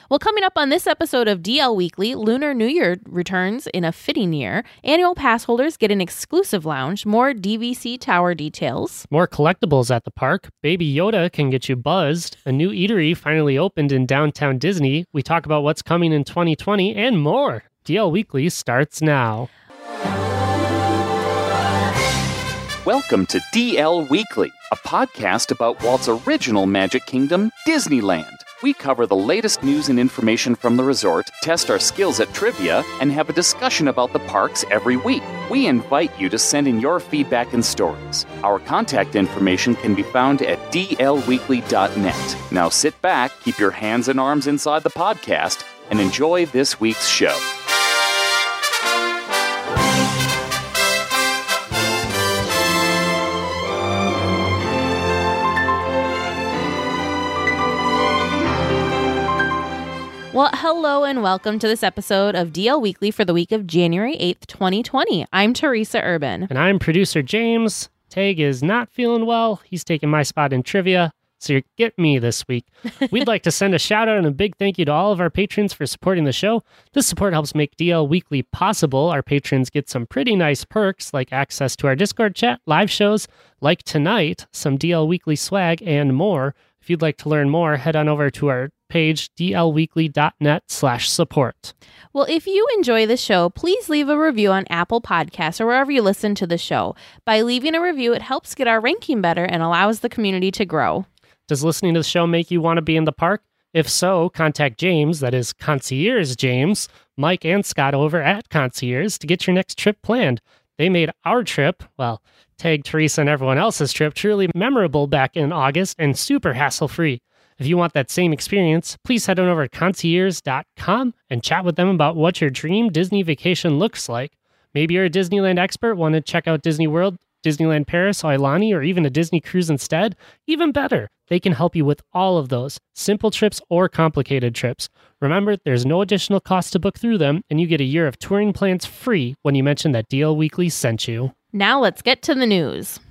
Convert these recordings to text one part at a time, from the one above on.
Well, coming up on this episode of DL Weekly, Lunar New Year returns in a fitting year. Annual pass holders get an exclusive lounge. More DVC Tower details. More collectibles at the park. Baby Yoda can get you buzzed. A new eatery finally opened in downtown Disney. We talk about what's coming in 2020 and more. DL Weekly starts now. Welcome to DL Weekly, a podcast about Walt's original Magic Kingdom, Disneyland. We cover the latest news and information from the resort, test our skills at trivia, and have a discussion about the parks every week. We invite you to send in your feedback and stories. Our contact information can be found at dlweekly.net. Now sit back, keep your hands and arms inside the podcast, and enjoy this week's show. Well, hello and welcome to this episode of DL Weekly for the week of January 8th, 2020. I'm Teresa Urban. And I'm producer James. Tag is not feeling well. He's taking my spot in trivia, so you get me this week. We'd like to send a shout out and a big thank you to all of our patrons for supporting the show. This support helps make DL Weekly possible. Our patrons get some pretty nice perks like access to our Discord chat, live shows like tonight, some DL Weekly swag, and more. If you'd like to learn more, head on over to our page, dlweekly.net/support. Well, if you enjoy the show, please leave a review on Apple Podcasts or wherever you listen to the show. By leaving a review, it helps get our ranking better and allows the community to grow. Does listening to the show make you want to be in the park? If so, contact James, that is Concierge James, Mike, and Scott over at Concierge to get your next trip planned. They made our trip, well, tag Teresa and everyone else's trip, truly memorable back in August and super hassle-free. If you want that same experience, please head on over to concierge.com and chat with them about what your dream Disney vacation looks like. Maybe you're a Disneyland expert, want to check out Disney World, Disneyland Paris, Aulani, or even a Disney cruise instead? Even better, they can help you with all of those, simple trips or complicated trips. Remember, there's no additional cost to book through them, and you get a year of touring plans free when you mention that DL Weekly sent you. Now let's get to the news.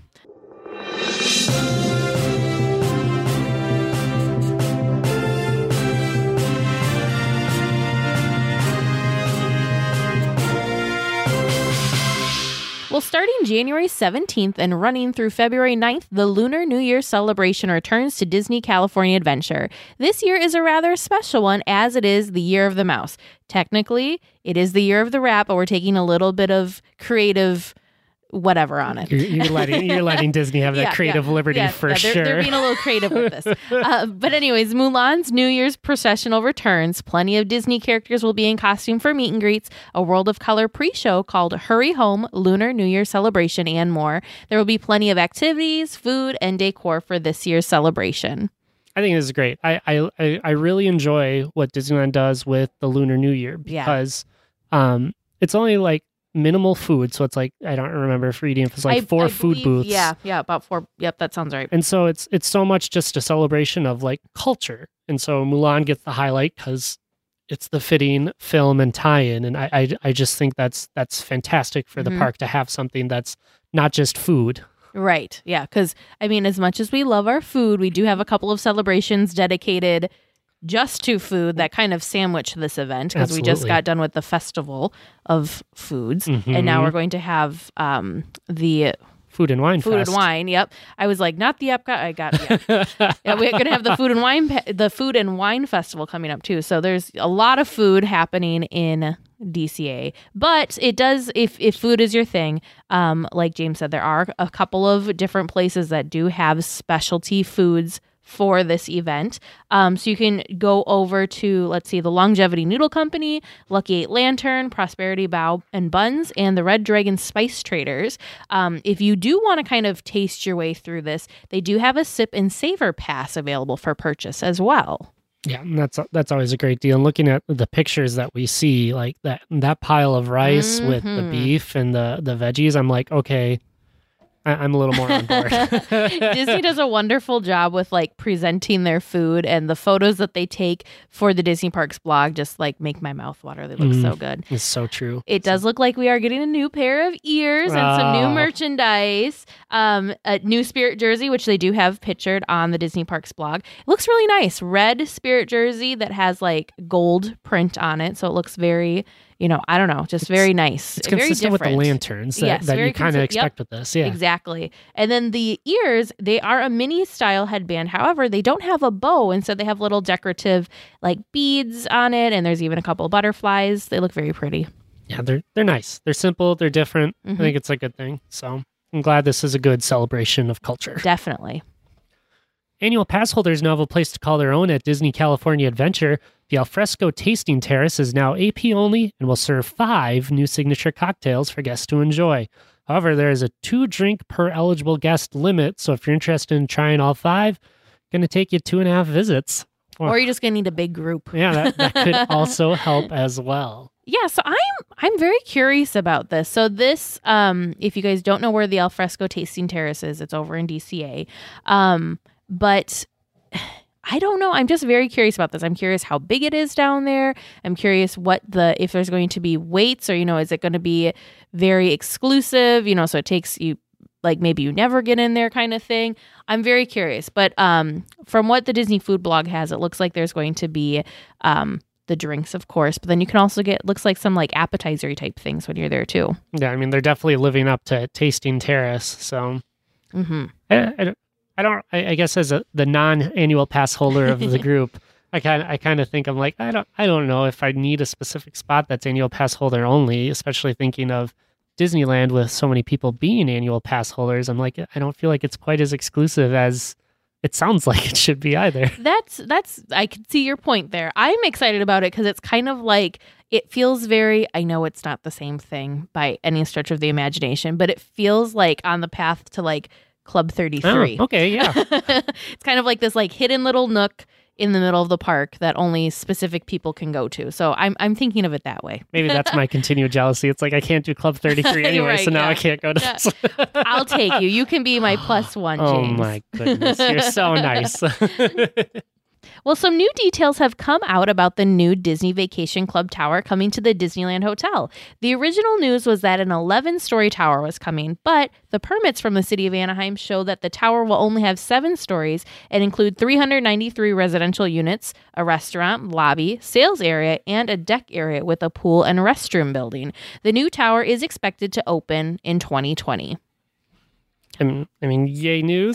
Well, starting January 17th and running through February 9th, the Lunar New Year celebration returns to Disney California Adventure. This year is a rather special one as it is the Year of the Mouse. Technically, it is the Year of the Rat, but we're taking a little bit of creative whatever on it. You're letting Disney have that creative liberty for sure. They're being a little creative with this. But anyways, Mulan's New Year's processional returns. Plenty of Disney characters will be in costume for meet and greets, a World of Color pre-show called Hurry Home, Lunar New Year Celebration, and more. There will be plenty of activities, food, and decor for this year's celebration. I think this is great. I really enjoy what Disneyland does with the Lunar New Year because it's only like minimal food, so it's like I don't remember for eating if it's like four food booths. Yeah, about 4. Yep, that sounds right. And so it's so much just a celebration of like culture, and so Mulan gets the highlight because it's the fitting film and tie-in, and I just think that's fantastic for the park to have something that's not just food. Right. Yeah, because I mean, as much as we love our food, we do have a couple of celebrations dedicated just to food that kind of sandwich this event because we just got done with the Festival of Foods, and now we're going to have the Food and Wine Food Fest. And Wine, yep. I was like, not the Epcot. I got yeah, we're going to have the Food and Wine Festival coming up too. So there's a lot of food happening in DCA, but it does, if food is your thing, like James said, there are a couple of different places that do have specialty foods for this event. So you can go over to, let's see, the Longevity Noodle Company, Lucky 8 Lantern, Prosperity Bao and Buns, and the Red Dragon Spice Traders. If you do want to kind of taste your way through this, they do have a Sip and Savor Pass available for purchase as well. Yeah, that's always a great deal. And looking at the pictures that we see, like that pile of rice with the beef and the veggies, I'm like, okay, I'm a little more on board. Disney does a wonderful job with like presenting their food, and the photos that they take for the Disney Parks blog just like make my mouth water. They look so good. It's so true. It does look like we are getting a new pair of ears and some new merchandise. A new Spirit jersey, which they do have pictured on the Disney Parks blog. It looks really nice. Red Spirit jersey that has like gold print on it. So it looks very, I don't know, just very nice. It's very consistent with the different. lanterns that you kind of expect with this. Yeah, exactly. And then the ears, they are a mini style headband. However, they don't have a bow. And so they have little decorative like beads on it. And there's even a couple of butterflies. They look very pretty. Yeah, they're nice. They're simple. They're different. I think it's a good thing. So I'm glad this is a good celebration of culture. Definitely. Annual pass holders now have a place to call their own at Disney California Adventure. The Alfresco Tasting Terrace is now AP only and will serve 5 new signature cocktails for guests to enjoy. However, there is a 2-drink per eligible guest limit, so if you're interested in trying all 5, going to take you 2.5 visits. Or you're just going to need a big group. Yeah, that could also help as well. Yeah, so I'm very curious about this. So this, if you guys don't know where the Alfresco Tasting Terrace is, it's over in DCA. But I don't know. I'm just very curious about this. I'm curious how big it is down there. I'm curious if there's going to be waits or, is it going to be very exclusive, so it takes you, like maybe you never get in there kind of thing. I'm very curious. But from what the Disney Food blog has, it looks like there's going to be the drinks, of course, but then you can also get, looks like some like appetizer type things when you're there too. Yeah, I mean, they're definitely living up to Tasting Terrace. So I guess as the non-annual pass holder of the group, I kind of think I'm like, I don't know if I need a specific spot that's annual pass holder only, especially thinking of Disneyland with so many people being annual pass holders. I'm like, I don't feel like it's quite as exclusive as it sounds like it should be either. That's I can see your point there. I'm excited about it because it's kind of like, it feels very, I know it's not the same thing by any stretch of the imagination, but it feels like on the path to like Club 33. Oh, okay, yeah. It's kind of like this like hidden little nook in the middle of the park that only specific people can go to. So I'm thinking of it that way. Maybe that's my continued jealousy. It's like I can't do Club 33 anyway, right, so now I can't go to this. I'll take you. You can be my +1, James. Oh my goodness, you're so nice. Well, some new details have come out about the new Disney Vacation Club tower coming to the Disneyland Hotel. The original news was that an 11-story tower was coming, but the permits from the city of Anaheim show that the tower will only have 7 stories and include 393 residential units, a restaurant, lobby, sales area, and a deck area with a pool and restroom building. The new tower is expected to open in 2020. I mean, yay news.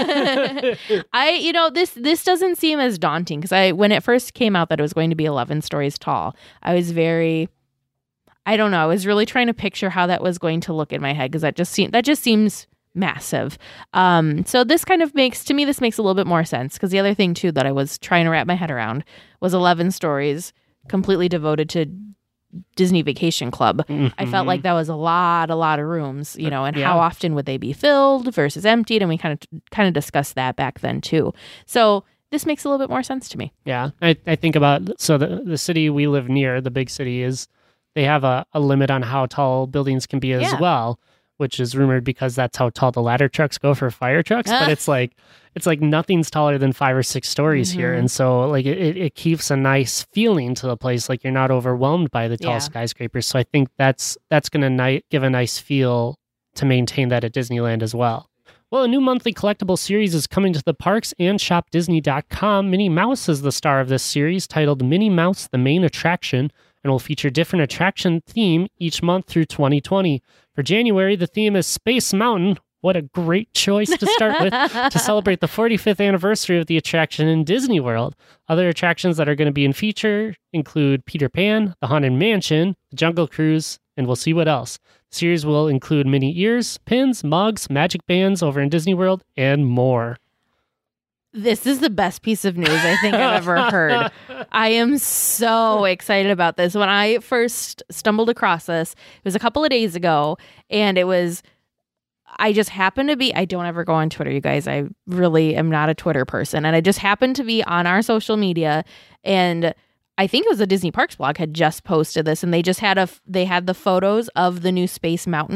This doesn't seem as daunting because when it first came out that it was going to be 11 stories tall, I was really trying to picture how that was going to look in my head because that just seems massive. So this kind of makes a little bit more sense because the other thing too that I was trying to wrap my head around was 11 stories completely devoted to Disney Vacation Club. I felt like that was a lot of rooms, and how often would they be filled versus emptied, and we kind of discussed that back then too. So this makes a little bit more sense to me. Yeah, I think about the city we live near, the big city, they have a limit on how tall buildings can be as well, which is rumored because that's how tall the ladder trucks go for fire trucks. But it's like nothing's taller than 5 or 6 stories here, and so like it keeps a nice feeling to the place. Like you're not overwhelmed by the tall skyscrapers. So I think that's going to give a nice feel to maintain that at Disneyland as well. Well, a new monthly collectible series is coming to the parks and shopdisney.com. Minnie Mouse is the star of this series, titled Minnie Mouse: The Main Attraction, and will feature different attraction theme each month through 2020. For January, the theme is Space Mountain. What a great choice to start with to celebrate the 45th anniversary of the attraction in Disney World. Other attractions that are going to be in feature include Peter Pan, the Haunted Mansion, the Jungle Cruise, and we'll see what else. The series will include mini ears, pins, mugs, magic bands over in Disney World, and more. This is the best piece of news I think I've ever heard. I am so excited about this. When I first stumbled across this, it was a couple of days ago, and I just happened to be, I don't ever go on Twitter, you guys. I really am not a Twitter person. And I just happened to be on our social media, and I think it was a Disney Parks blog had just posted this, and they just had the photos of the new Space Mountain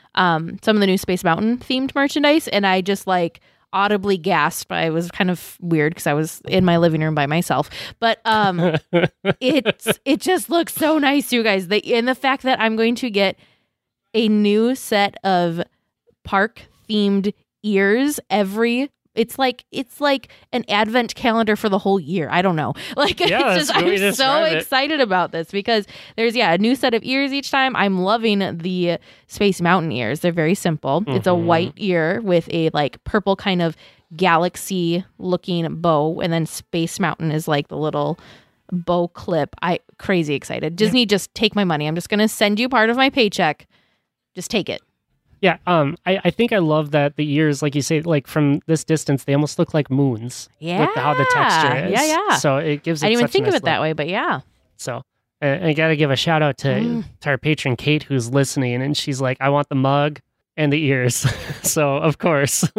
some of the new Space Mountain themed merchandise, and I just like audibly gasped. I was kind of weird because I was in my living room by myself, but it just looks so nice, you guys. And the fact that I'm going to get a new set of park themed ears it's like an advent calendar for the whole year. I don't know. Like, Yeah, it's just, I'm so excited about this because there's a new set of ears each time. I'm loving the Space Mountain ears. They're very simple. It's a white ear with a like purple kind of galaxy looking bow, and then Space Mountain is like the little bow clip. Crazy excited. Disney, just take my money. I'm just going to send you part of my paycheck. Just take it. Yeah, I think I love that the ears, like you say, like from this distance, they almost look like moons. Yeah. With how the texture is. Yeah. So it gives it I didn't even such a think of nice it that look. way, but yeah. So I got to give a shout out to our patron, Kate, who's listening. And she's like, I want the mug and the ears. So, of course.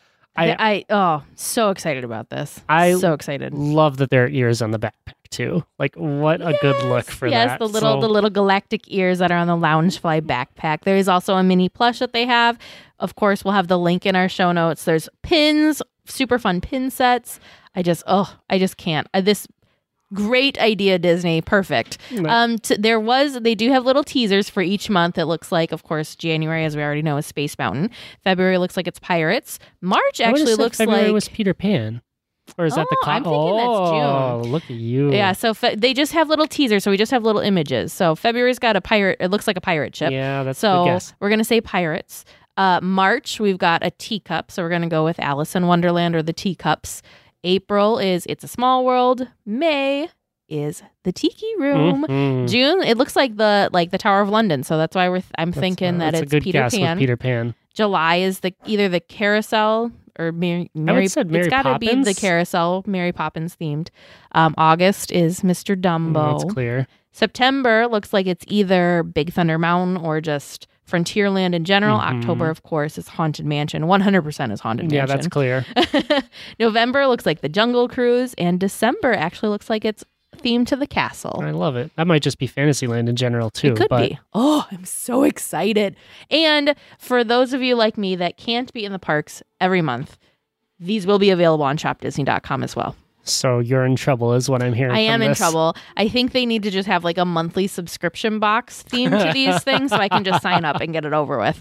So excited about this. So excited. Love that there are ears on the backpack too. Like, what a good look for that. Yes, the little galactic ears that are on the Loungefly backpack. There is also a mini plush that they have. Of course, we'll have the link in our show notes. There's pins, super fun pin sets. I just can't. This great idea, Disney. Perfect. They do have little teasers for each month. It looks like, of course, January, as we already know, is Space Mountain. February looks like it's Pirates. March actually looks February like was Peter Pan. Or is that the I'm thinking that's June. Oh, look at you. Yeah, so they just have little teasers, so we just have little images. So February's got a pirate. It looks like a pirate ship. Yeah, that's a so good guess. we're going to say pirates. March, we've got a teacup, so we're going to go with Alice in Wonderland or the teacups. April is It's a Small World. May is the Tiki Room. Mm-hmm. June, it looks like the Tower of London, so that's why I'm thinking that that's it's a good Peter guess Pan. with Peter Pan. July is either the Carousel or Mary I said Mary it's got to be Poppins. the Carousel, Mary Poppins themed. August is Mr. Dumbo. That's clear. September looks like it's either Big Thunder Mountain or just Frontierland in general. October, of course, is Haunted Mansion. 100% is Haunted Mansion. Yeah, that's clear. November looks like the Jungle Cruise, and December actually looks like it's themed to the castle. I love it. That might just be Fantasyland in general, too. It could be. Oh, I'm so excited. And for those of you like me that can't be in the parks every month, these will be available on shopdisney.com as well. So you're in trouble is what I'm hearing. I am from in this. trouble. I think they need to just have like a monthly subscription box themed to these things so I can just sign up and get it over with.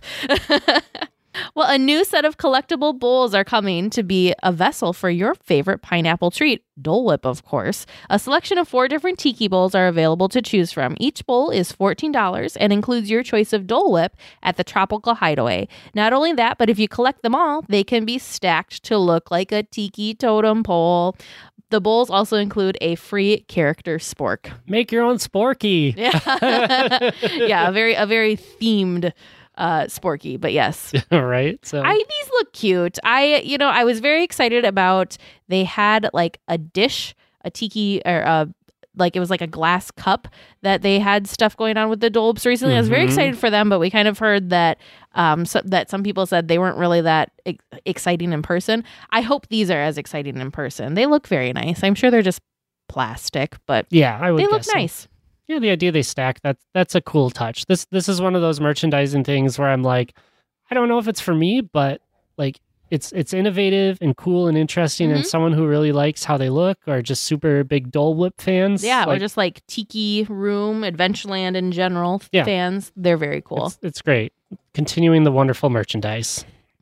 Well, a new set of collectible bowls are coming to be a vessel for your favorite pineapple treat, Dole Whip, of course. A selection of 4 different tiki bowls are available to choose from. Each bowl is $14 and includes your choice of Dole Whip at the Tropical Hideaway. Not only that, but if you collect them all, they can be stacked to look like a tiki totem pole. The bowls also include a free character spork. Make your own sporky. Yeah, yeah, a very themed sporky, but yes. Right. So These look cute. I was very excited about, they had like a dish, a tiki, or like it was like a glass cup that they had stuff going on with the Dolbs recently. I was very excited for them, but we kind of heard that that some people said they weren't really that exciting in person. I hope these are as exciting in person. They look very nice. I'm sure they're just plastic, but yeah, I would they look guess so. nice. Yeah, the idea they stack, that's a cool touch. This is one of those merchandising things where I'm like, I don't know if it's for me, but like it's innovative and cool and interesting, and someone who really likes how they look or just super big Dole Whip fans. Yeah, or just like Tiki Room, Adventureland in general fans. They're very cool. It's great. Continuing the wonderful merchandise.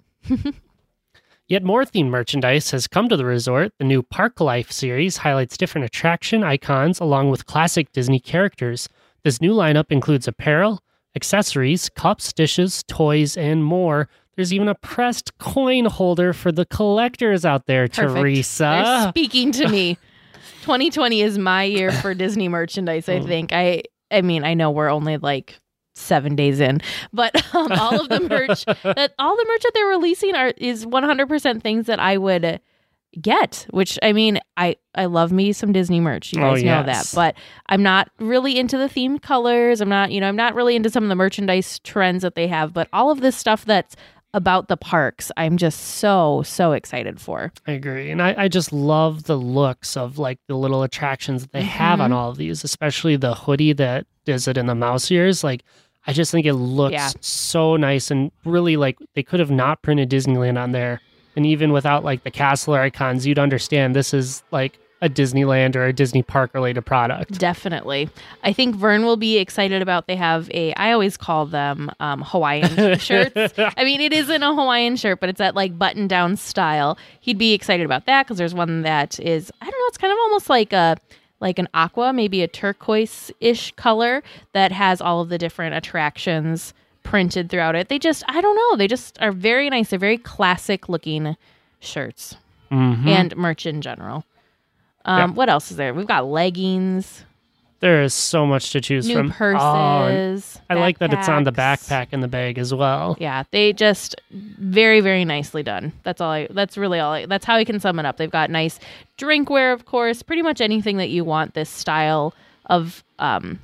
Yet more themed merchandise has come to the resort. The new Park Life series highlights different attraction icons along with classic Disney characters. This new lineup includes apparel, accessories, cups, dishes, toys, and more. There's even a pressed coin holder for the collectors out there, Perfect. Teresa. They're speaking to me. 2020 is my year for Disney merchandise, I think. I mean, I know we're only like 7 days in, but all of the merch that they're releasing is 100% things that I would get, which I mean, I love me some Disney merch. You guys know that, but I'm not really into the themed colors. I'm not really into some of the merchandise trends that they have, but all of this stuff that's about the parks, I'm just so excited for. I agree. And I just love the looks of like the little attractions that they have on all of these, especially the hoodie that does it in the mouse ears. Like, I just think it looks so nice and really like they could have not printed Disneyland on there. And even without like the castle or icons, you'd understand this is like a Disneyland or a Disney park related product. Definitely. I think Vern will be excited about, they have I always call them Hawaiian shirts. I mean, it isn't a Hawaiian shirt, but it's that like button down style. He'd be excited about that because there's one that is, I don't know, it's kind of almost like an aqua, maybe a turquoise-ish color that has all of the different attractions printed throughout it. They just, I don't know, they just are very nice. They're very classic looking shirts and merch in general. What else is there? We've got leggings. There is so much to choose new from. Purses. I like that it's on the backpacks. backpack and the bag as well. Yeah, they just very, very nicely done. That's how I can sum it up. They've got nice drinkware, of course, pretty much anything that you want this style on.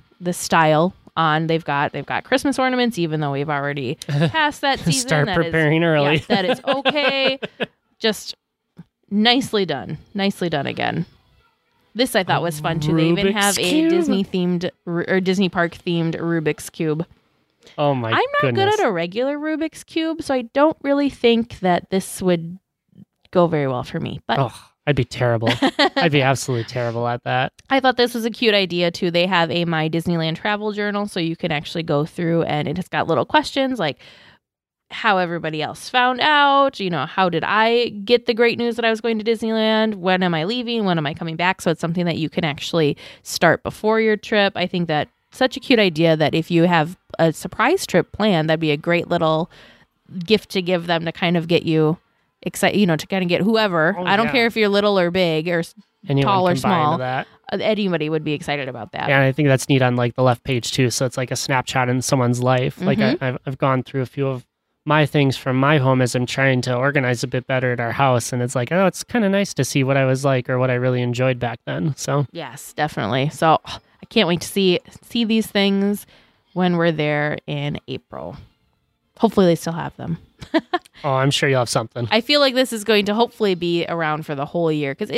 They've got Christmas ornaments, even though we've already passed that season. Start preparing early. Yeah, that is okay. Just nicely done. Nicely done again. This I thought was fun too. They even have a Disney themed or Disney park themed Rubik's Cube. Oh my I'm not goodness. good at a regular Rubik's Cube, so I don't really think that this would go very well for me. But I'd be terrible. I'd be absolutely terrible at that. I thought this was a cute idea too. They have a My Disneyland Travel Journal, so you can actually go through and it has got little questions like how everybody else found out, how did I get the great news that I was going to Disneyland? When am I leaving? When am I coming back? So it's something that you can actually start before your trip. I think that such a cute idea that if you have a surprise trip planned, that'd be a great little gift to give them to kind of get you excited, to kind of get whoever. I don't care if you're little or big or tall or small. That. Anybody would be excited about that. Yeah, and I think that's neat on like the left page too. So it's like a snapshot in someone's life. Like I've gone through a few of my things from my home as I'm trying to organize a bit better at our house. And it's like, it's kind of nice to see what I was like or what I really enjoyed back then. So yes, definitely. So I can't wait to see these things when we're there in April. Hopefully they still have them. I'm sure you'll have something. I feel like this is going to hopefully be around for the whole year because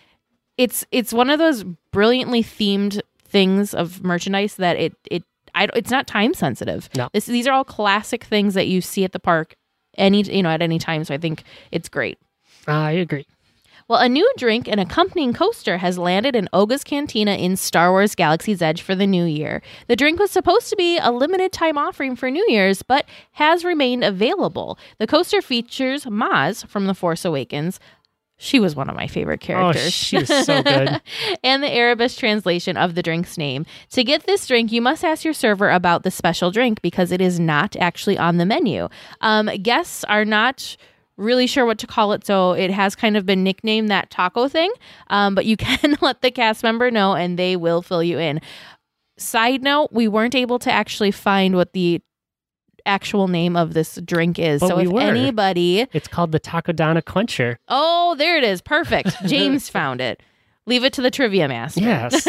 it's one of those brilliantly themed things of merchandise that it's not time sensitive. No. These are all classic things that you see at the park at any time. So I think it's great. I agree. Well, a new drink and accompanying coaster has landed in Oga's Cantina in Star Wars Galaxy's Edge for the new year. The drink was supposed to be a limited time offering for New Year's, but has remained available. The coaster features Maz from The Force Awakens. She was one of my favorite characters. Oh, she was so good. And the Arabic translation of the drink's name. To get this drink, you must ask your server about the special drink because it is not actually on the menu. Guests are not really sure what to call it, so it has kind of been nicknamed that taco thing, but you can let the cast member know and they will fill you in. Side note, we weren't able to actually find what the actual name of this drink is. But so if anybody... It's called the Takodana Quencher. Oh, there it is. Perfect. James found it. Leave it to the trivia master.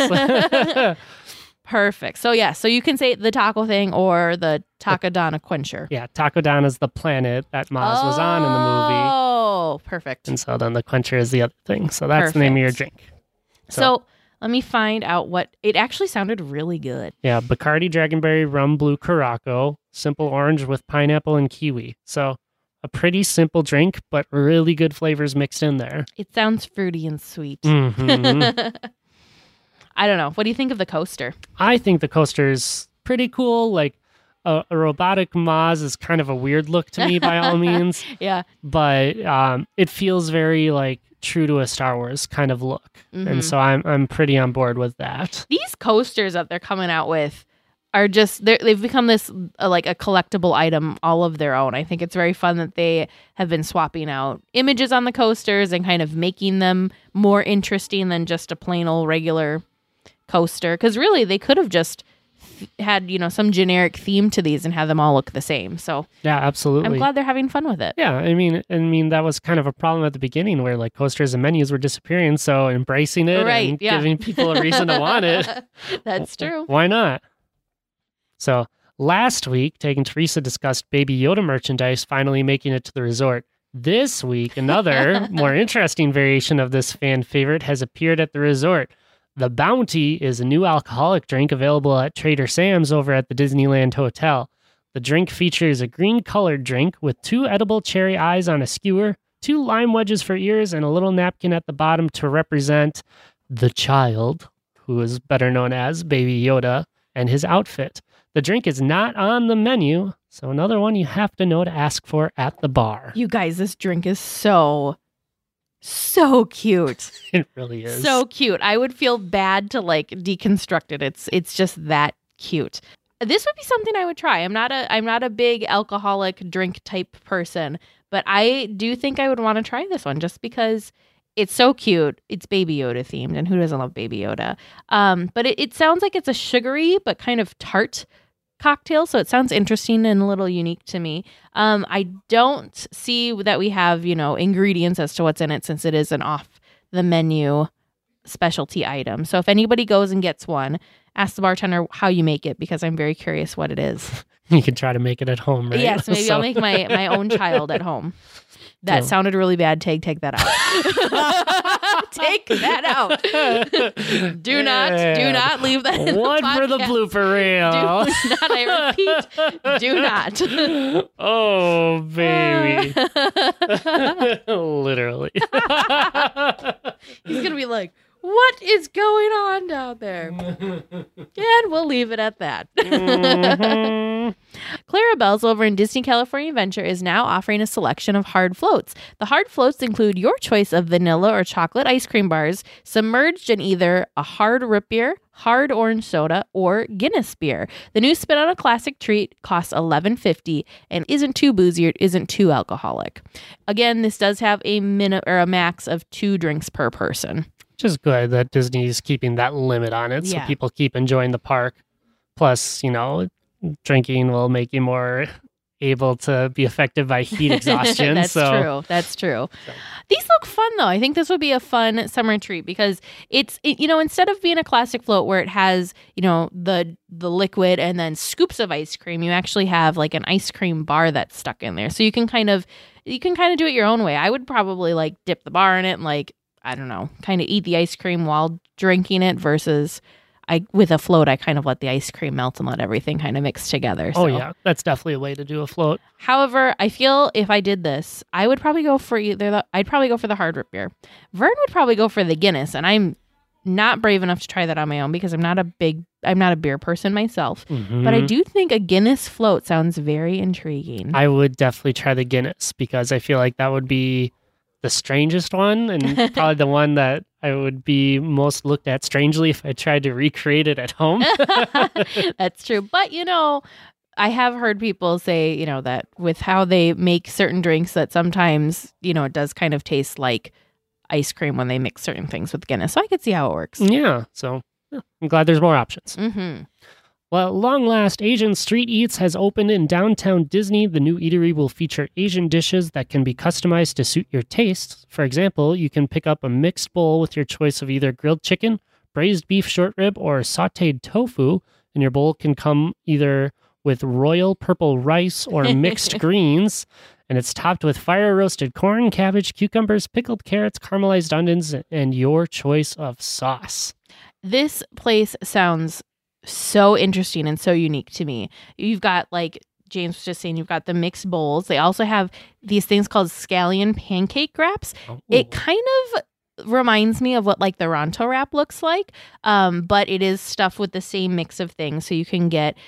Yes. Perfect. So so you can say the taco thing or the Takodana Quencher. Yeah, Takodana is the planet that Maz was on in the movie. Oh, perfect. And so then the Quencher is the other thing. So that's the name of your drink. So let me find out what... It actually sounded really good. Yeah, Bacardi Dragonberry Rum Blue Curaçao, simple orange with pineapple and kiwi. So a pretty simple drink, but really good flavors mixed in there. It sounds fruity and sweet. Mm-hmm. I don't know. What do you think of the coaster? I think the coaster's pretty cool. Like a robotic Maz is kind of a weird look to me by all means. Yeah. But it feels very like true to a Star Wars kind of look. Mm-hmm. And so I'm pretty on board with that. These coasters that they're coming out with are just, they've become this like a collectible item all of their own. I think it's very fun that they have been swapping out images on the coasters and kind of making them more interesting than just a plain old regular coaster. Because really, they could have just had, some generic theme to these and have them all look the same. So yeah, absolutely. I'm glad they're having fun with it. Yeah, I mean that was kind of a problem at the beginning where like coasters and menus were disappearing. So embracing it and giving people a reason to want it. That's true. Why not? So last week, Tegan Teresa discussed Baby Yoda merchandise finally making it to the resort. This week, another more interesting variation of this fan favorite has appeared at the resort. The Bounty is a new alcoholic drink available at Trader Sam's over at the Disneyland Hotel. The drink features a green-colored drink with 2 edible cherry eyes on a skewer, 2 lime wedges for ears, and a little napkin at the bottom to represent the child, who is better known as Baby Yoda, and his outfit. The drink is not on the menu, so another one you have to know to ask for at the bar. You guys, this drink is so cute. It really is. So cute. I would feel bad to like deconstruct it. It's just that cute. This would be something I would try. I'm not a big alcoholic drink type person, but I do think I would want to try this one just because it's so cute. It's Baby Yoda themed, and who doesn't love Baby Yoda? But it sounds like it's a sugary but kind of tart cocktail, so it sounds interesting and a little unique to me. I don't see that we have, ingredients as to what's in it since it is an off the menu specialty item. So if anybody goes and gets one, ask the bartender how you make it because I'm very curious what it is. You can try to make it at home, right? Yes, maybe I'll make my own child at home. That sounded really bad. Take that out. Take that out. Do not leave that in one the for the blooper reel. Do not, I repeat, do not. Oh, baby. Literally. He's going to be like, what is going on down there? And we'll leave it at that. Clarabelle's over in Disney California Adventure is now offering a selection of hard floats. The hard floats include your choice of vanilla or chocolate ice cream bars submerged in either a hard root beer, hard orange soda, or Guinness beer. The new spin on a classic treat costs $11.50 and isn't too boozy or isn't too alcoholic. Again, this does have a max of 2 drinks per person. Which is good that Disney's keeping that limit on it so people keep enjoying the park. Plus, drinking will make you more able to be affected by heat exhaustion. That's true. So. These look fun, though. I think this would be a fun summer treat because it's instead of being a classic float where it has, the liquid and then scoops of ice cream, you actually have like an ice cream bar that's stuck in there. So you can kind of do it your own way. I would probably like dip the bar in it and like, I don't know, kind of eat the ice cream while drinking it versus with a float, I kind of let the ice cream melt and let everything kind of mix together. So. Oh, yeah. That's definitely a way to do a float. However, I feel if I did this, I would probably go for I'd probably go for the hard root beer. Vern would probably go for the Guinness, and I'm not brave enough to try that on my own because I'm not a beer person myself. Mm-hmm. But I do think a Guinness float sounds very intriguing. I would definitely try the Guinness because I feel like that would be the strangest one and probably the one that I would be most looked at strangely if I tried to recreate it at home. That's true. But, I have heard people say, that with how they make certain drinks that sometimes, it does kind of taste like ice cream when they mix certain things with Guinness. So I could see how it works. Yeah. So I'm glad there's more options. Mm-hmm. Well, at long last, Asian Street Eats has opened in downtown Disney. The new eatery will feature Asian dishes that can be customized to suit your tastes. For example, you can pick up a mixed bowl with your choice of either grilled chicken, braised beef short rib, or sautéed tofu, and your bowl can come either with royal purple rice or mixed greens, and it's topped with fire-roasted corn, cabbage, cucumbers, pickled carrots, caramelized onions, and your choice of sauce. This place sounds so interesting and so unique to me. You've got, like James was just saying, you've got the mixed bowls. They also have these things called scallion pancake wraps. Oh. It kind of reminds me of what like the Ronto wrap looks like, but it is stuffed with the same mix of things. So you can get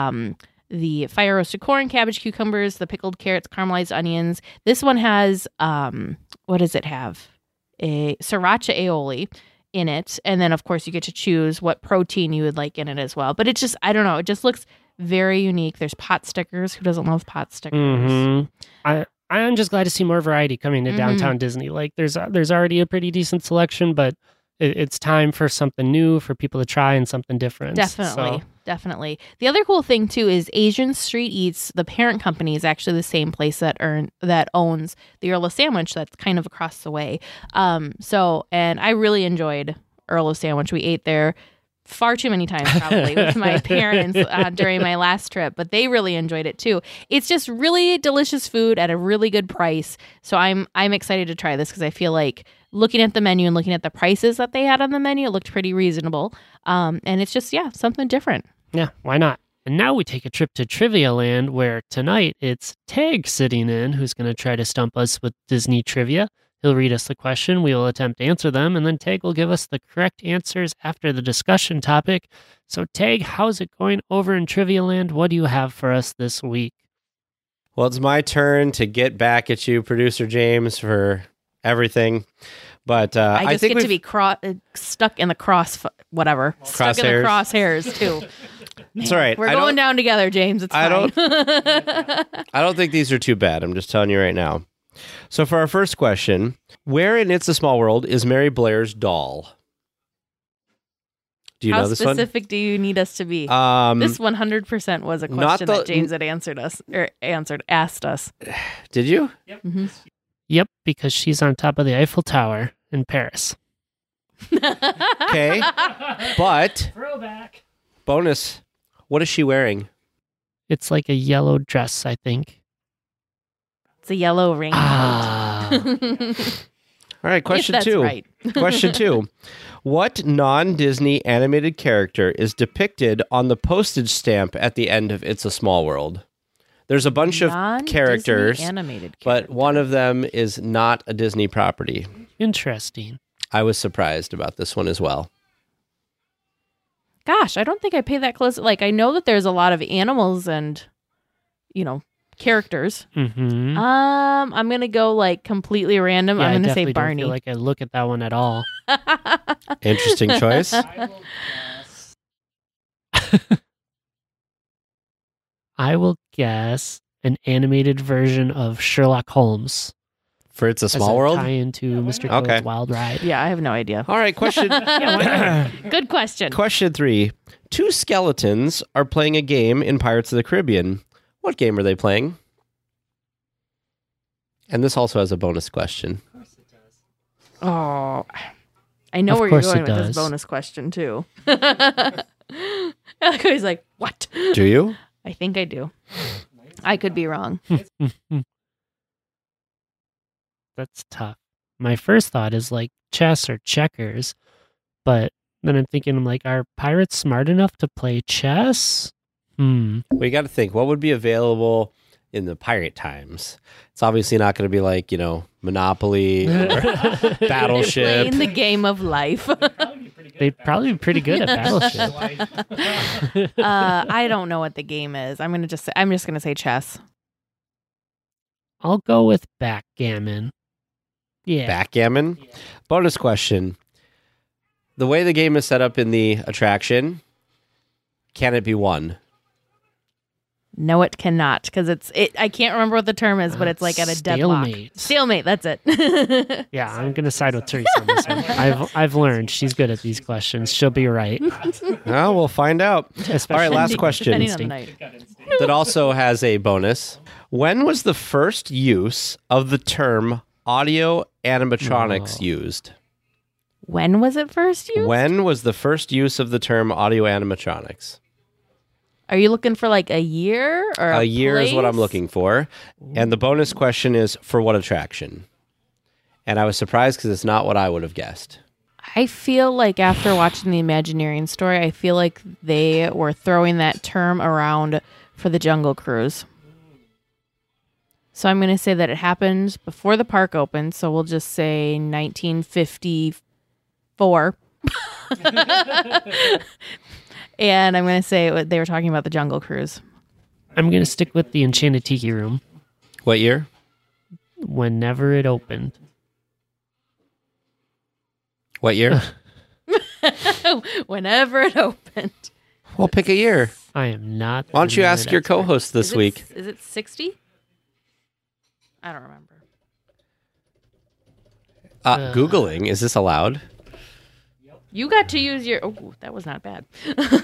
the fire roasted corn, cabbage, cucumbers, the pickled carrots, caramelized onions. This one has what does it have? A sriracha aioli in it, and then of course you get to choose what protein you would like in it as well. But it's just, I don't know, it just looks very unique. There's pot stickers. Who doesn't love pot stickers? Mm-hmm. I'm just glad to see more variety coming to downtown Disney. Like there's already a pretty decent selection, but it's time for something new for people to try and something different. Definitely. The other cool thing too is Asian Street Eats, the parent company, is actually the same place that owns the Earl of Sandwich that's kind of across the way. And I really enjoyed Earl of Sandwich. We ate there far too many times probably with my parents during my last trip, but they really enjoyed it too. It's just really delicious food at a really good price. So I'm excited to try this because I feel like looking at the menu and looking at the prices that they had on the menu, it looked pretty reasonable. And it's just, something different. Yeah, why not? And now we take a trip to Trivia Land, where tonight it's Tag sitting in, who's going to try to stump us with Disney trivia. He'll read us the question, we will attempt to answer them, and then Tag will give us the correct answers after the discussion topic. So Tag, how's it going over in Trivia Land? What do you have for us this week? Well, it's my turn to get back at you, Producer James, for everything. But I just think get to be stuck in the stuck in the crosshairs too. It's all right. We're going down together, James. It's fine. I don't think these are too bad. I'm just telling you right now. So for our first question, where in It's a Small World is Mary Blair's doll? Do you know this one? How specific do you need us to be? This 100% was a question that James had asked us. Did you? Yep. Mm-hmm. Yep, because she's on top of the Eiffel Tower in Paris. Okay, but throwback. Bonus, what is she wearing? It's like a yellow dress, I think. It's a yellow ring. All right, question that's two. Right. Question two. What non-Disney animated character is depicted on the postage stamp at the end of It's a Small World? There's a bunch of characters, animated but one of them is not a Disney property. Interesting. I was surprised about this one as well. Gosh, I don't think I pay that close. Like, I know that there's a lot of animals and, characters. Mm-hmm. I'm going to go, completely random. Yeah, I'm going to say don't Barney. feel like I look at that one at all. Interesting choice. I will guess an animated version of Sherlock Holmes. For It's a Small World? Tie into Mr. Toad's Wild Ride. Yeah, I have no idea. All right, question. Good question. Question 3. 2 skeletons are playing a game in Pirates of the Caribbean. What game are they playing? And this also has a bonus question. Oh, I know where you're going with this bonus question, too. He's like, what? Do you? I think I do. I could be wrong. That's tough. My first thought is chess or checkers, but then I'm thinking, are pirates smart enough to play chess? Well, you got to think, what would be available in the pirate times? It's obviously not going to be Monopoly or Battleship. Playing the game of life. They'd probably be pretty good at Battleship. I don't know what the game is. I'm just going to say chess. I'll go with backgammon. Yeah. Backgammon? Bonus question. The way the game is set up in the attraction, can it be won? No, it cannot, because I can't remember what the term is, but it's at a deadlock. Stalemate, that's it. Yeah, I'm going to side with Teresa on this one. I've learned she's good at these questions. She'll be right. Well, we'll find out. All right, last question. That also has a bonus. When was the first use of the term audio animatronics used? When was it first used? When was the first use of the term audio animatronics? Are you looking for a year or a year place? Is what I'm looking for. And the bonus question is for what attraction? And I was surprised because it's not what I would have guessed. I feel like after watching the Imagineering story, I feel like they were throwing that term around for the Jungle Cruise. So I'm going to say that it happened before the park opened. So we'll just say 1954. And I'm going to say they were talking about the Jungle Cruise. I'm going to stick with the Enchanted Tiki Room. What year? Whenever it opened. What year? Whenever it opened. Well, pick a year. I am not. Why don't you ask your co-host this week? Is it 60? I don't remember. Googling. Is this allowed? You got to use your... Oh, that was not bad.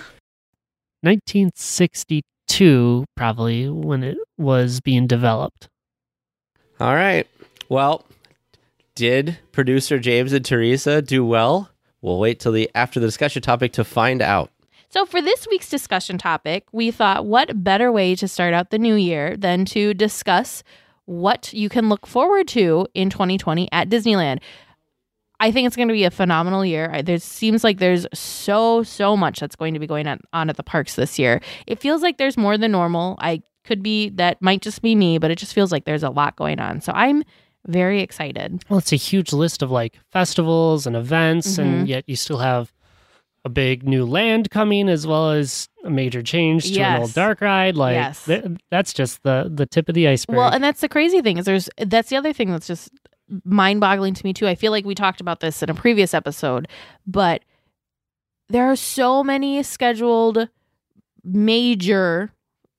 1962, probably, when it was being developed. All right. Well, did producer James and Teresa do well? We'll wait till after the discussion topic to find out. So for this week's discussion topic, we thought what better way to start out the new year than to discuss what you can look forward to in 2020 at Disneyland. I think it's going to be a phenomenal year. There seems like there's so much that's going to be going on at the parks this year. It feels like there's more than normal. That might just be me, but it just feels like there's a lot going on. So I'm very excited. Well, it's a huge list of like festivals and events, and yet you still have a big new land coming, as well as a major change to an old dark ride. Like that's just the tip of the iceberg. Well, and that's the crazy thing is that's the other thing that's just mind-boggling to me too. I feel like we talked about this in a previous episode, but there are so many scheduled major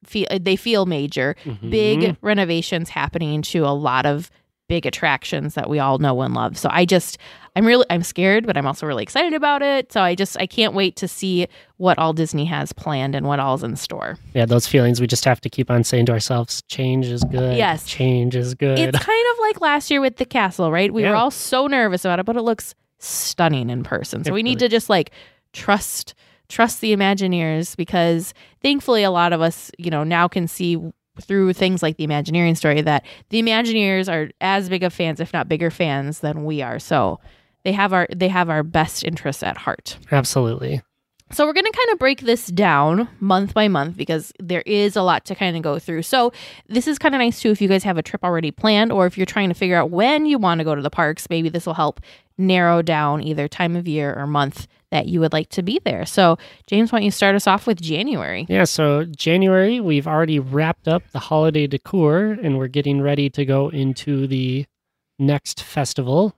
big renovations happening to a lot of big attractions that we all know and love. So I'm scared, but I'm also really excited about it. So I can't wait to see what all Disney has planned and what all's in store. Yeah, those feelings we just have to keep on saying to ourselves, change is good. Yes. Change is good. It's kind of like last year with the castle, right? We were all so nervous about it, but it looks stunning in person. So we need to just like trust the Imagineers, because thankfully a lot of us, now can see through things like the Imagineering story that the Imagineers are as big of fans, if not bigger fans, than we are. So they have our best interests at heart. Absolutely. So we're going to kind of break this down month by month, because there is a lot to kind of go through. So this is kind of nice too if you guys have a trip already planned, or if you're trying to figure out when you want to go to the parks. Maybe this will help narrow down either time of year or month that you would like to be there. So James, why don't you start us off with January? Yeah, so January, we've already wrapped up the holiday decor, and we're getting ready to go into the next festival.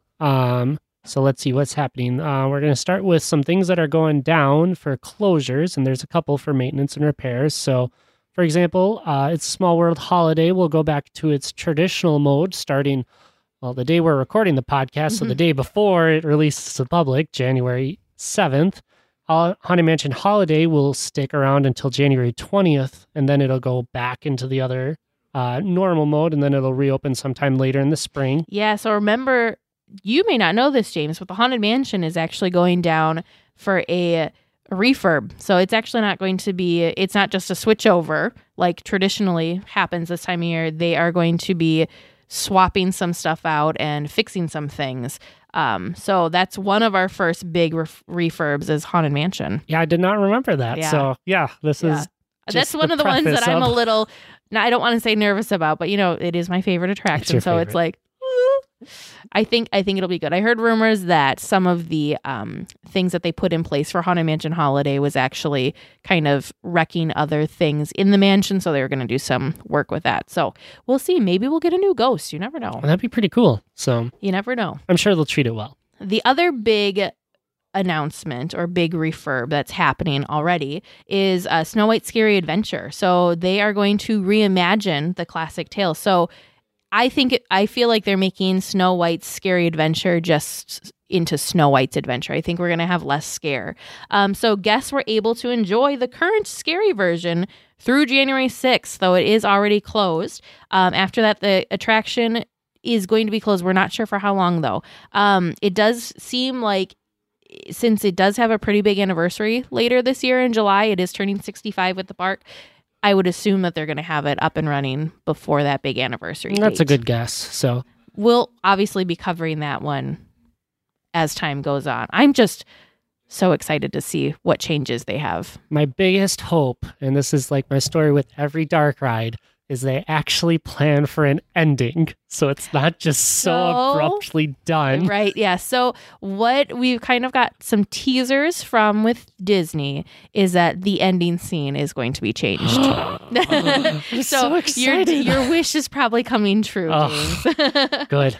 So let's see what's happening. We're going to start with some things that are going down for closures, and there's a couple for maintenance and repairs. So, for example, It's a Small World Holiday will go back to its traditional mode starting, the day we're recording the podcast, so the day before it releases to the public, January 7th. Haunted Mansion Holiday will stick around until January 20th, and then it'll go back into the other normal mode, and then it'll reopen sometime later in the spring. Yeah, so remember, you may not know this, James, but the Haunted Mansion is actually going down for a refurb. So it's actually not going to be, it's not just a switch over like traditionally happens this time of year. They are going to be swapping some stuff out and fixing some things. So that's one of our first big refurbs is Haunted Mansion. Yeah, I did not remember that. Yeah. So this is that's one of the ones that I'm a little, I don't want to say nervous about, but it is my favorite attraction. So it's like, I think it'll be good. I heard rumors that some of the things that they put in place for Haunted Mansion Holiday was actually kind of wrecking other things in the mansion, so they were going to do some work with that. So we'll see. Maybe we'll get a new ghost. You never know. Well, that'd be pretty cool. So you never know. I'm sure they'll treat it well. The other big announcement or big refurb that's happening already is Snow White's Scary Adventure. So they are going to reimagine the classic tale. So I feel like they're making Snow White's Scary Adventure just into Snow White's Adventure. I think we're going to have less scare. So guests were able to enjoy the current scary version through January 6th, though it is already closed. After that, the attraction is going to be closed. We're not sure for how long, though. It does seem like, since it does have a pretty big anniversary later this year in July, it is turning 65 at the park. I would assume that they're going to have it up and running before that big anniversary date. That's a good guess. So we'll obviously be covering that one as time goes on. I'm just so excited to see what changes they have. My biggest hope, and this is like my story with every dark ride, is they actually plan for an ending. So it's not just so abruptly done. Right, yeah. So what we've kind of got some teasers from with Disney is that the ending scene is going to be changed. I'm so excited. Your wish is probably coming true, James. Good.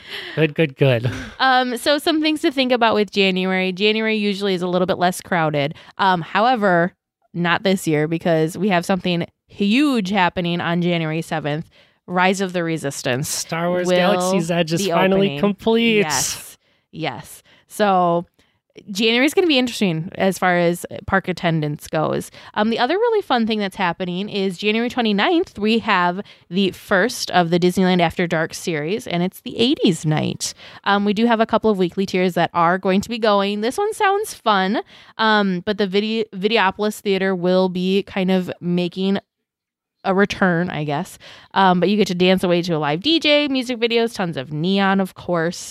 So some things to think about with January. January usually is a little bit less crowded. However, not this year, because we have something huge happening on January 7th. Rise of the Resistance. Star Wars Galaxy's Edge is finally complete. Yes. So January is going to be interesting as far as park attendance goes. The other really fun thing that's happening is January 29th, we have the first of the Disneyland After Dark series, and it's the 80s night. We do have a couple of weekly tiers that are going to be going. This one sounds fun, but the Videopolis Theater will be kind of making a return, I guess. But you get to dance away to a live DJ, music videos, tons of neon, of course.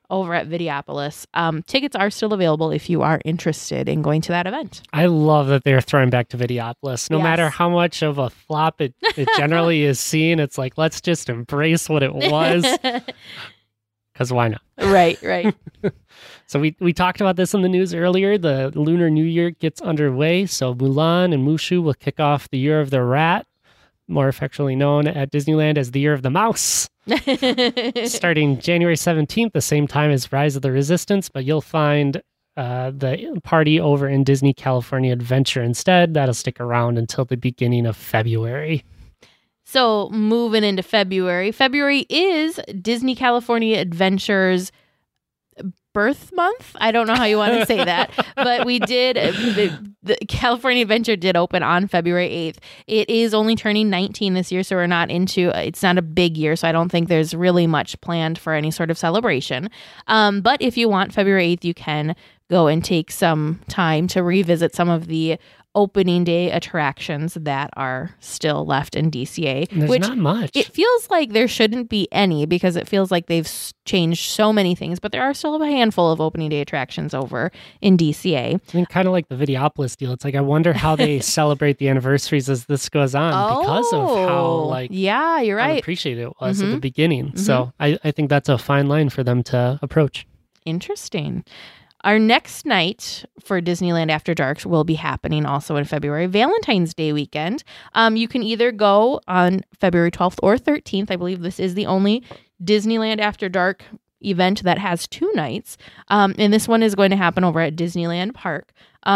over at Videopolis. Tickets are still available if you are interested in going to that event. I love that they're throwing back to Videopolis. No matter how much of a flop it generally is seen, it's like, let's just embrace what it was. Because why not? Right. So we talked about this in the news earlier. The Lunar New Year gets underway. So Mulan and Mushu will kick off the Year of the Rat, more affectionately known at Disneyland as the Year of the Mouse. Starting January 17th, the same time as Rise of the Resistance, but you'll find the party over in Disney California Adventure instead. That'll stick around until the beginning of February. So moving into February. February is Disney California Adventure's birth month. I don't know how you want to say that, but we did. The California Adventure did open on February 8th. It is only turning 19 this year, so we're not into. It's not a big year, so I don't think there's really much planned for any sort of celebration. But if you want February 8th, you can go and take some time to revisit some of the opening day attractions that are still left in DCA. There's not much. It feels like there shouldn't be any because it feels like they've changed so many things, but there are still a handful of opening day attractions over in DCA. I mean, kind of like the Videopolis deal. It's like, I wonder how they celebrate the anniversaries as this goes on because of how you're right, unappreciated it was at the beginning. So I think that's a fine line for them to approach. Interesting. Our next night for Disneyland After Dark will be happening also in February, Valentine's Day weekend. You can either go on February 12th or 13th. I believe this is the only Disneyland After Dark event that has 2 nights. And this one is going to happen over at Disneyland Park.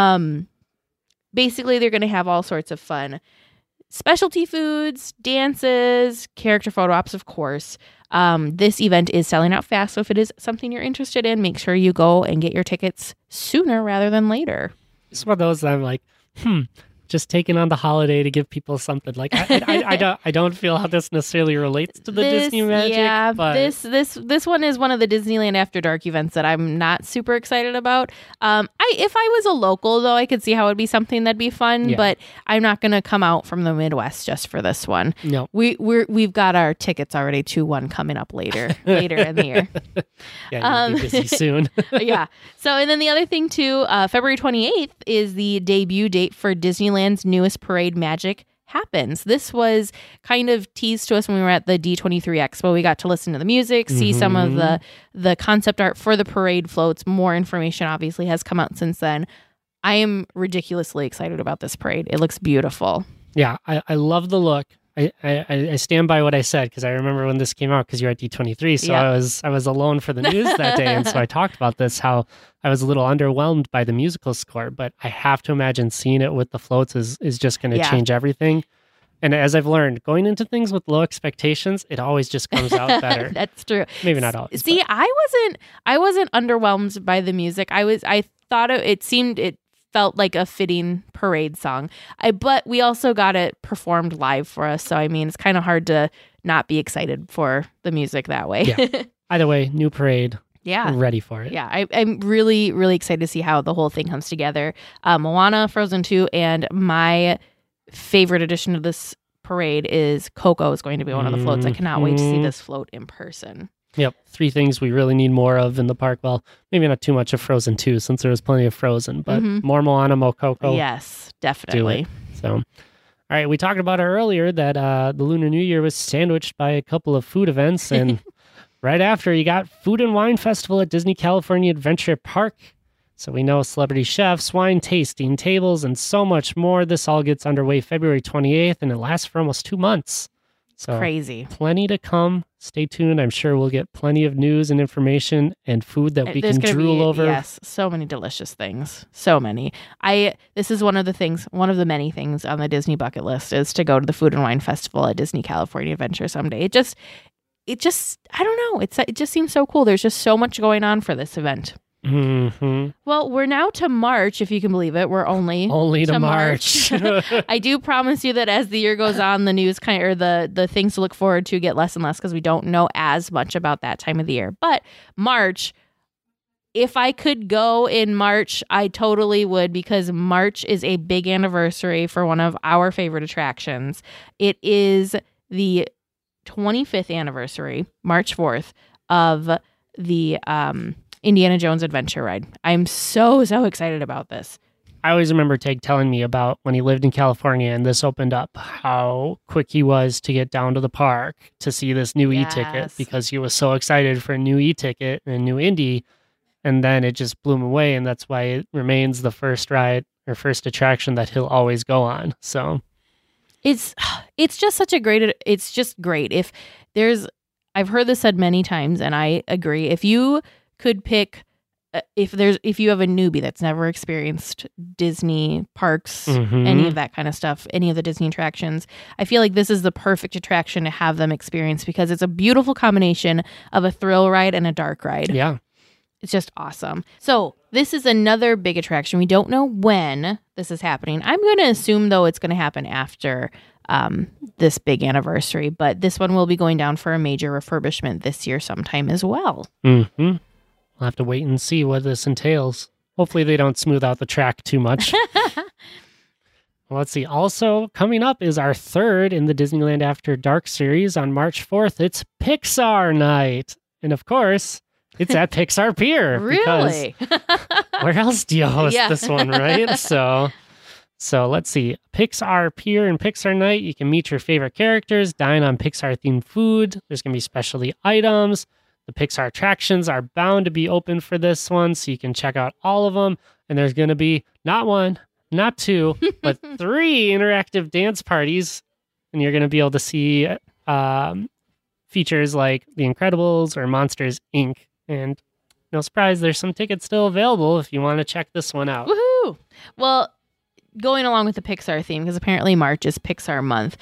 Basically, they're going to have all sorts of fun specialty foods, dances, character photo ops, of course. This event is selling out fast, so if it is something you're interested in, make sure you go and get your tickets sooner rather than later. It's one of those that I'm like, just taking on the holiday to give people something. Like I don't feel how this necessarily relates to the Disney magic. Yeah, but this one is one of the Disneyland After Dark events that I'm not super excited about. If I was a local though, I could see how it'd be something that'd be fun. But I'm not going to come out from the Midwest just for this one. No, we've got our tickets already to one coming up later in the year. Yeah, you'll be busy soon. Yeah. So and then the other thing too, February 28th is the debut date for Disneyland's newest parade, Magic Happens. This was kind of teased to us when we were at the D23 Expo. We got to listen to the music, see some of the concept art for the parade floats. More information obviously has come out since then. I am ridiculously excited about this parade. It looks beautiful. Yeah, I love the look. I stand by what I said because I remember when this came out because you're at D23, so I was alone for the news that day, and so I talked about this, how I was a little underwhelmed by the musical score, but I have to imagine seeing it with the floats is just going to change everything. And as I've learned, going into things with low expectations, it always just comes out better. That's true. Maybe not always. See, but I wasn't underwhelmed by the music. I thought it felt like a fitting parade song. But we also got it performed live for us. So, I mean, it's kind of hard to not be excited for the music that way. Yeah. Either way, new parade. Yeah. I'm ready for it. Yeah. I'm really, really excited to see how the whole thing comes together. Moana, Frozen 2, and my favorite addition to this parade is Coco is going to be one of the floats. I cannot wait to see this float in person. Yep. 3 things we really need more of in the park. Well, maybe not too much of Frozen 2 since there was plenty of Frozen, but more Moana, more Coco. Yes, definitely. So, all right. We talked about it earlier that the Lunar New Year was sandwiched by a couple of food events. And right after, you got Food and Wine Festival at Disney California Adventure Park. So we know celebrity chefs, wine tasting, tables, and so much more. This all gets underway February 28th, and it lasts for almost 2 months. So crazy. Plenty to come. Stay tuned. I'm sure we'll get plenty of news and information and food that we can drool over. Yes, so many delicious things. So many. This is one of the many things on the Disney bucket list is to go to the Food and Wine Festival at Disney California Adventure someday. It just I don't know. It just seems so cool. There's just so much going on for this event. Mm-hmm. Well, we're now to March, if you can believe it. We're only to March. I do promise you that as the year goes on, the news the things to look forward to get less and less because we don't know as much about that time of the year. But March, if I could go in March, I totally would because March is a big anniversary for one of our favorite attractions. It is the 25th anniversary, March 4th, of the Indiana Jones Adventure Ride. I'm so excited about this. I always remember Tag telling me about when he lived in California and this opened up, how quick he was to get down to the park to see this new e-ticket because he was so excited for a new e-ticket and a new Indy. And then it just blew him away. And that's why it remains the first ride or first attraction that he'll always go on. So it's just such a great, it's just great. I've heard this said many times and I agree. If you could pick, if you have a newbie that's never experienced Disney parks, any of that kind of stuff, any of the Disney attractions, I feel like this is the perfect attraction to have them experience because it's a beautiful combination of a thrill ride and a dark ride. Yeah. It's just awesome. So this is another big attraction. We don't know when this is happening. I'm going to assume, though, it's going to happen after this big anniversary, but this one will be going down for a major refurbishment this year sometime as well. Mm-hmm. We'll have to wait and see what this entails. Hopefully they don't smooth out the track too much. Well, let's see. Also coming up is our third in the Disneyland After Dark series on March 4th. It's Pixar Night. And of course, it's at Pixar Pier. Really? Where else do you host this one, right? So let's see. Pixar Pier and Pixar Night. You can meet your favorite characters, dine on Pixar-themed food. There's going to be specialty items. The Pixar attractions are bound to be open for this one, so you can check out all of them. And there's going to be not one, not two, but 3 interactive dance parties. And you're going to be able to see features like The Incredibles or Monsters, Inc. And no surprise, there's some tickets still available if you want to check this one out. Woohoo! Well, going along with the Pixar theme, because apparently March is Pixar month,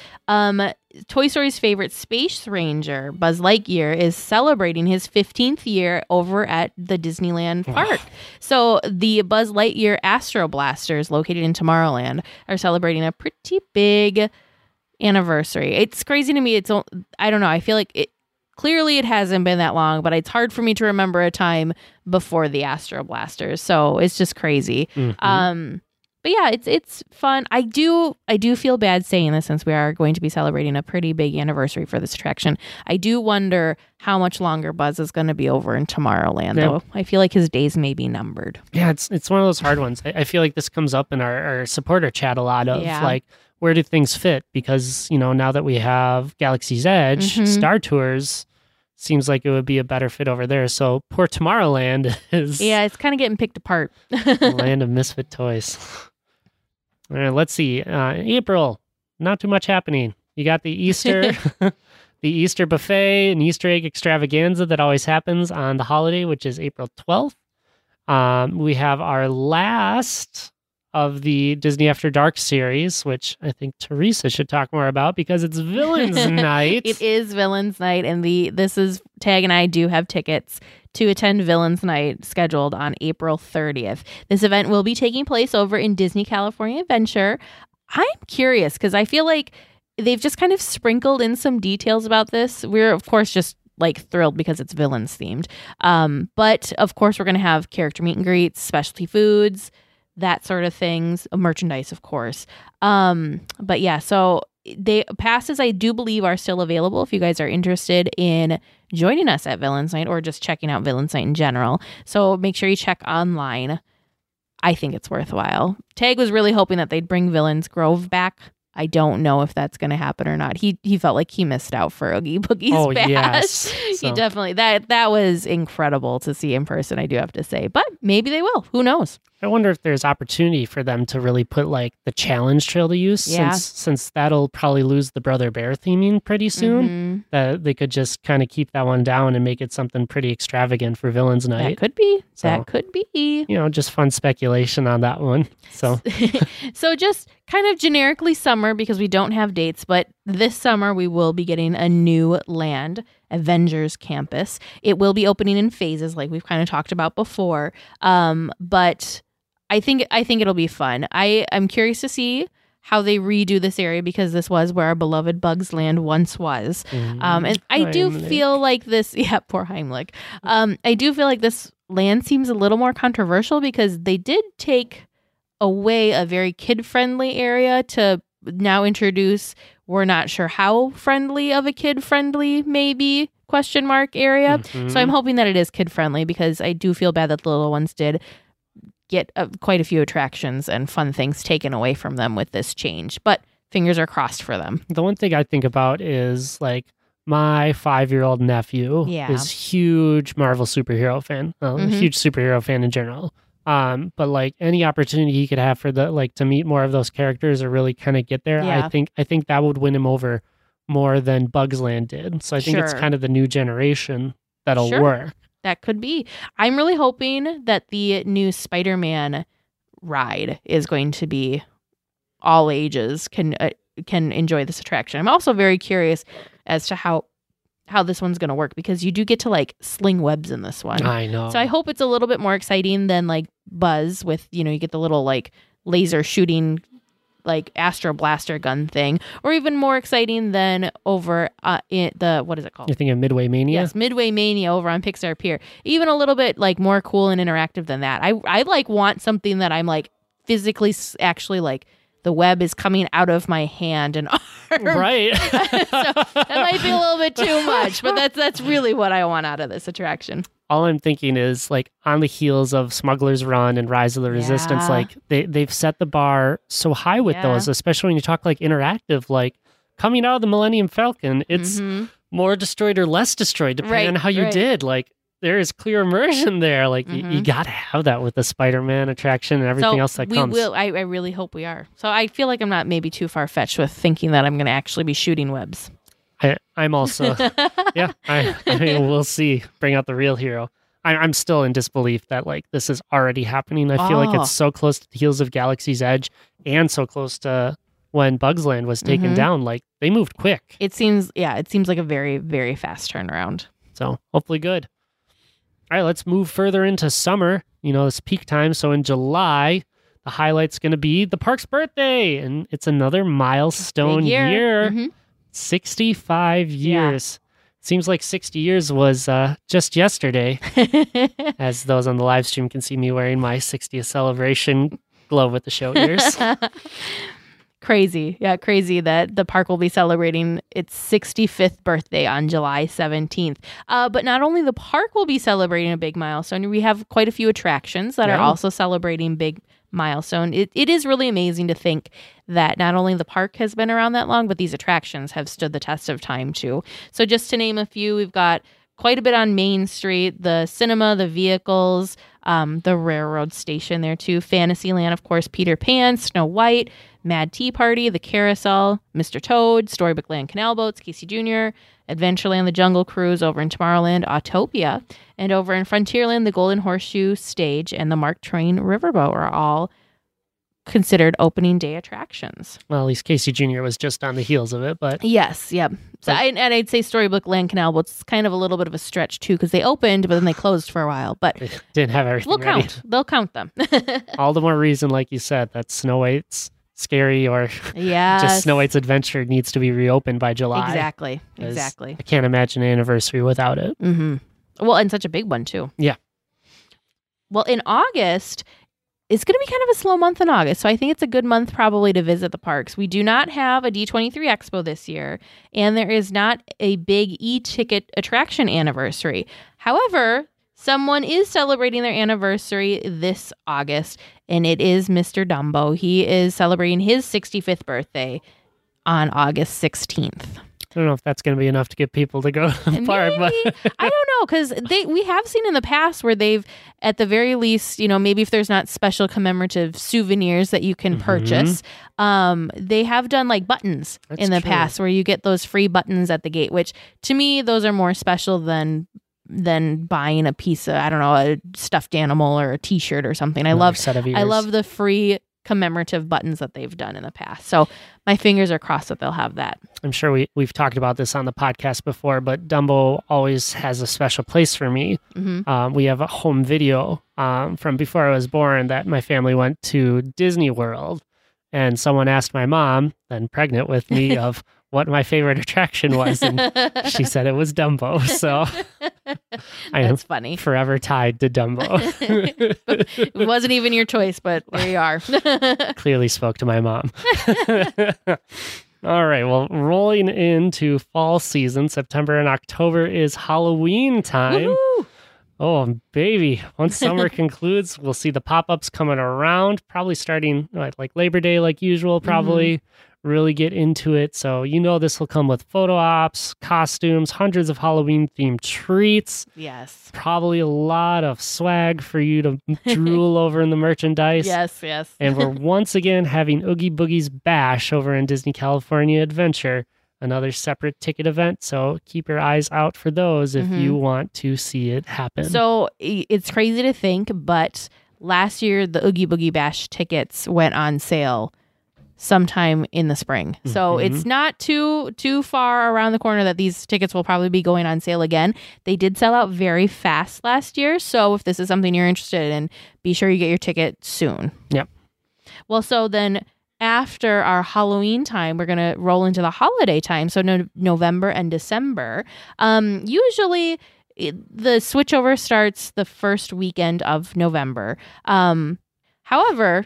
Toy Story's favorite space ranger, Buzz Lightyear, is celebrating his 15th year over at the Disneyland park. So the Buzz Lightyear Astro Blasters, located in Tomorrowland, are celebrating a pretty big anniversary. It's crazy to me. I don't know. I feel like clearly it hasn't been that long, but it's hard for me to remember a time before the Astro Blasters. So it's just crazy. Mm-hmm. But yeah, it's fun. I do feel bad saying this since we are going to be celebrating a pretty big anniversary for this attraction. I do wonder how much longer Buzz is going to be over in Tomorrowland, though. I feel like his days may be numbered. Yeah, it's one of those hard ones. I feel like this comes up in our supporter chat a lot of like, where do things fit? Because, now that we have Galaxy's Edge, Star Tours seems like it would be a better fit over there. So poor Tomorrowland is... Yeah, it's kind of getting picked apart. Land of misfit toys. All right, let's see. April, not too much happening. You got the Easter, the Easter buffet and Easter egg extravaganza that always happens on the holiday, which is April 12th. We have our last of the Disney After Dark series, which I think Teresa should talk more about because it's Villains Night. It is Villains Night, and Tag and I do have tickets to attend Villains Night scheduled on April 30th. This event will be taking place over in Disney California Adventure. I'm curious because I feel like they've just kind of sprinkled in some details about this. We're, of course, just thrilled because it's villains themed. But of course, we're going to have character meet and greets, specialty foods, that sort of things, merchandise, of course. But yeah, so passes, I do believe, are still available if you guys are interested in joining us at Villains Night or just checking out Villains Night in general. So make sure you check online. I think it's worthwhile. Tag was really hoping that they'd bring Villains Grove back. I don't know if that's going to happen or not. He felt like he missed out for Oogie Boogie's Bash. Yes. He definitely, that was incredible to see in person, I do have to say. But maybe they will. Who knows? I wonder if there's opportunity for them to really put the challenge trail to use since that'll probably lose the Brother Bear theming pretty soon. That they could just kind of keep that one down and make it something pretty extravagant for Villains Night. That could be. That could be. Just fun speculation on that one. So so just kind of generically summer because we don't have dates, but this summer we will be getting a new land, Avengers Campus. It will be opening in phases like we've kind of talked about before. But I think it'll be fun. I'm curious to see how they redo this area because this was where our beloved Bugs Land once was. And I do feel like this, poor Heimlich. I do feel like this land seems a little more controversial because they did take away a very kid-friendly area to now introduce, we're not sure how friendly of a kid-friendly maybe, ? question mark area. So I'm hoping that it is kid friendly, because I do feel bad that the little ones did get quite a few attractions and fun things taken away from them with this change. But fingers are crossed for them. The one thing I think about is like my 5-year-old nephew is huge Marvel superhero fan, huge superhero fan in general. But like any opportunity he could have for to meet more of those characters or really kind of get there, I think that would win him over more than Bugs Land did. So I think it's kind of the new generation that'll work. That could be. I'm really hoping that the new Spider-Man ride is going to be all ages can enjoy this attraction. I'm also very curious as to how this one's going to work, because you do get to like sling webs in this one. I know. So I hope it's a little bit more exciting than like Buzz with, you get the little like laser shooting like Astro Blaster gun thing, or even more exciting than over in the, what is it called? You're thinking of Midway Mania? Yes, Midway Mania over on Pixar Pier. Even a little bit like more cool and interactive than that. I like want something that I'm like physically actually like the web is coming out of my hand and arm. Right. So that might be a little bit too much, but that's really what I want out of this attraction. All I'm thinking is like on the heels of Smuggler's Run and Rise of the Resistance, like they've set the bar so high with those, especially when you talk like interactive, like coming out of the Millennium Falcon, it's more destroyed or less destroyed, depending on how you did. Like there is clear immersion there. Like you got to have that with the Spider-Man attraction and everything else that comes. I really hope we are. So I feel like I'm not maybe too far-fetched with thinking that I'm going to actually be shooting webs. I'm also, I mean, we'll see. Bring out the real hero. I'm still in disbelief that like this is already happening. I feel like it's so close to the heels of Galaxy's Edge and so close to when Bugs Land was taken down. Like they moved quick. It seems like a very, very fast turnaround. So hopefully good. All right, let's move further into summer. It's peak time. So in July, the highlight's going to be the park's birthday, and it's another milestone year. 65 years. Seems like 60 years was just yesterday. As those on the live stream can see me wearing my 60th celebration glove with the show ears. Crazy. Yeah, crazy that the park will be celebrating its 65th birthday on July 17th. But not only the park will be celebrating a big milestone, we have quite a few attractions that are also celebrating big milestone. It is really amazing to think that not only the park has been around that long, but these attractions have stood the test of time too. So just to name a few, we've got quite a bit on Main Street, the cinema, the vehicles, the railroad station there too, Fantasyland, of course, Peter Pan, Snow White, Mad Tea Party, the Carousel, Mr. Toad, Storybook Land Canal Boats, Casey Jr., Adventureland, the Jungle Cruise, over in Tomorrowland, Autopia, and over in Frontierland, the Golden Horseshoe Stage and the Mark Twain Riverboat are all considered opening day attractions. Well, at least Casey Jr. was just on the heels of it, but... Yes, yep. So I'd say Storybook Land Canal Boats is kind of a little bit of a stretch, too, because they opened, but then they closed for a while. But they didn't have everything ready. They'll count them. All the more reason, like you said, that Snow White's scary or just Snow White's Adventure needs to be reopened by July. Exactly. I can't imagine an anniversary without it. Well, and such a big one, too. Yeah. Well, in August... It's going to be kind of a slow month in August, so I think it's a good month probably to visit the parks. We do not have a D23 Expo this year, and there is not a big e-ticket attraction anniversary. However, someone is celebrating their anniversary this August, and it is Mr. Dumbo. He is celebrating his 65th birthday on August 16th. I don't know if that's going to be enough to get people to go to the park. But I don't know, because we have seen in the past where they've, at the very least, maybe if there's not special commemorative souvenirs that you can purchase, they have done like buttons in the past where you get those free buttons at the gate, which to me, those are more special than buying a piece of, I don't know, a stuffed animal or a t-shirt or something. I love the free commemorative buttons that they've done in the past. So my fingers are crossed that they'll have that. I'm sure we've talked about this on the podcast before, but Dumbo always has a special place for me. We have a home video from before I was born that my family went to Disney World, and someone asked my mom, then pregnant with me, of what my favorite attraction was, and she said it was Dumbo. So that's funny. Forever tied to Dumbo. It wasn't even your choice, but there you are. Clearly spoke to my mom. All right. Well, rolling into fall season, September and October is Halloween time. Woo-hoo! Oh, baby. Once summer concludes, we'll see the pop-ups coming around, probably starting like Labor Day, like usual, probably really get into it. So, this will come with photo ops, costumes, hundreds of Halloween-themed treats. Yes. Probably a lot of swag for you to drool over in the merchandise. Yes. And we're once again having Oogie Boogie's Bash over in Disney California Adventure, another separate ticket event. So keep your eyes out for those if you want to see it happen. So it's crazy to think, but last year the Oogie Boogie Bash tickets went on sale sometime in the spring. So it's not too far around the corner that these tickets will probably be going on sale again. They did sell out very fast last year. So if this is something you're interested in, be sure you get your ticket soon. Yep. Well, so then after our Halloween time, we're going to roll into the holiday time. So November and December. Usually the switchover starts the first weekend of November. However,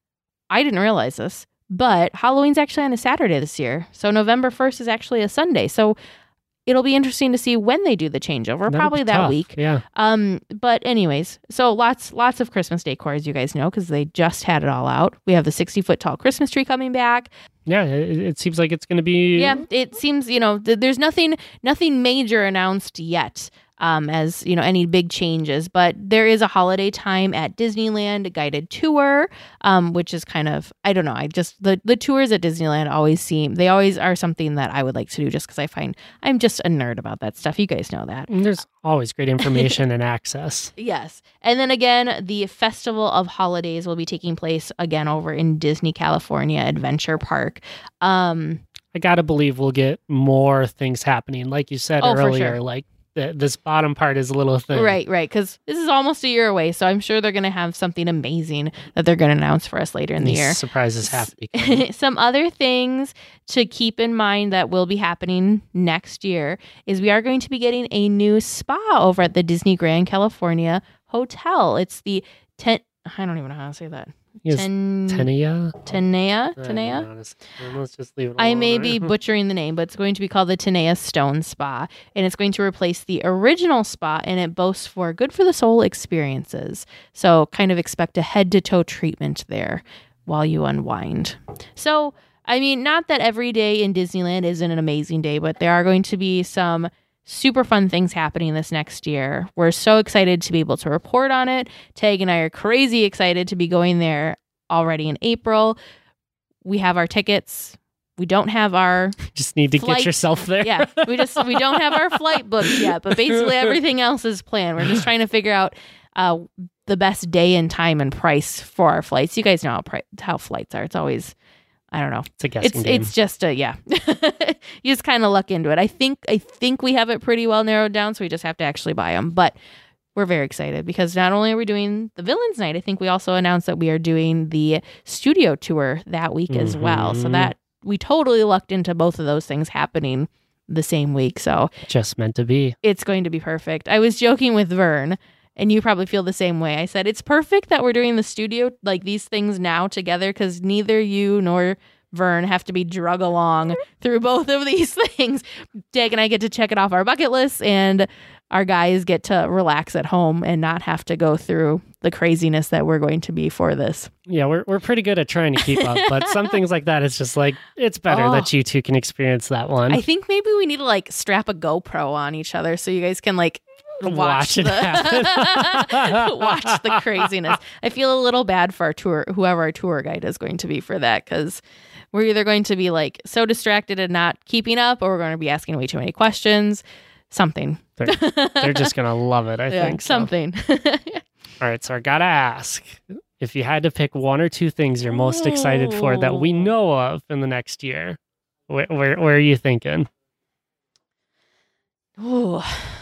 I didn't realize this, but Halloween's actually on a Saturday this year. So November 1st is actually a Sunday. So it'll be interesting to see when they do the changeover, That'll probably be that tough. week. Yeah. But anyways, so lots of Christmas decor, as you guys know, because they just had it all out. We have the 60-foot tall Christmas tree coming back. Yeah, it seems like it's going to be... Yeah, it seems, there's nothing major announced yet. As any big changes, but there is a holiday time at Disneyland, a guided tour, which is kind of, I don't know, the tours at Disneyland always are something that I would like to do, just because I find I'm just a nerd about that stuff. You guys know that. And there's always great information and access. Yes. And then again, the Festival of Holidays will be taking place again over in Disney California Adventure Park. I gotta believe we'll get more things happening, like you said earlier, for sure. like this bottom part is a little thin. Right, because this is almost a year away, so I'm sure they're going to have something amazing that they're going to announce for us later in the year. Surprises have to be coming. Some other things to keep in mind that will be happening next year is we are going to be getting a new spa over at the Disney Grand California Hotel. It's the I don't even know how to say that. Tenaya? Tenaya? Let's just leave it alone. I may be butchering the name, but it's going to be called the Tenaya Stone Spa, and it's going to replace the original spa, and it boasts for good for the soul experiences. So kind of expect a head-to-toe treatment there while you unwind. So, I mean, not that every day in Disneyland isn't an amazing day, but there are going to be some super fun things happening this next year. We're so excited to be able to report on it. Tag and I are crazy excited to be going there already in April. We have our tickets. We don't have our just need to flight. Get yourself there. Yeah, we don't have our flight booked yet, but basically everything else is planned. We're just trying to figure out the best day and time and price for our flights. You guys know how flights are. It's always, I don't know. It's a guessing game. It's just you just kind of luck into it. I think we have it pretty well narrowed down, so we just have to actually buy them. But we're very excited because not only are we doing the Villains Night, I think we also announced that we are doing the studio tour that week as well. So that we totally lucked into both of those things happening the same week. So just meant to be. It's going to be perfect. I was joking with Vern, and you probably feel the same way. I said, it's perfect that we're doing the studio, like these things now together, because neither you nor Vern have to be drug along through both of these things. Jake and I get to check it off our bucket list, and our guys get to relax at home and not have to go through the craziness that we're going to be for this. Yeah, we're pretty good at trying to keep up, but some things like that, it's just like, it's better that you two can experience that one. I think maybe we need to like strap a GoPro on each other so you guys can like watch it happen. watch the craziness. I feel a little bad for our tour, whoever our tour guide is going to be for that, because we're either going to be like so distracted and not keeping up, or we're going to be asking way too many questions. Something. They're just going to love it, I think. Something. So. All right, so I got to ask, if you had to pick one or two things you're most excited for that we know of in the next year, where are you thinking? Oh,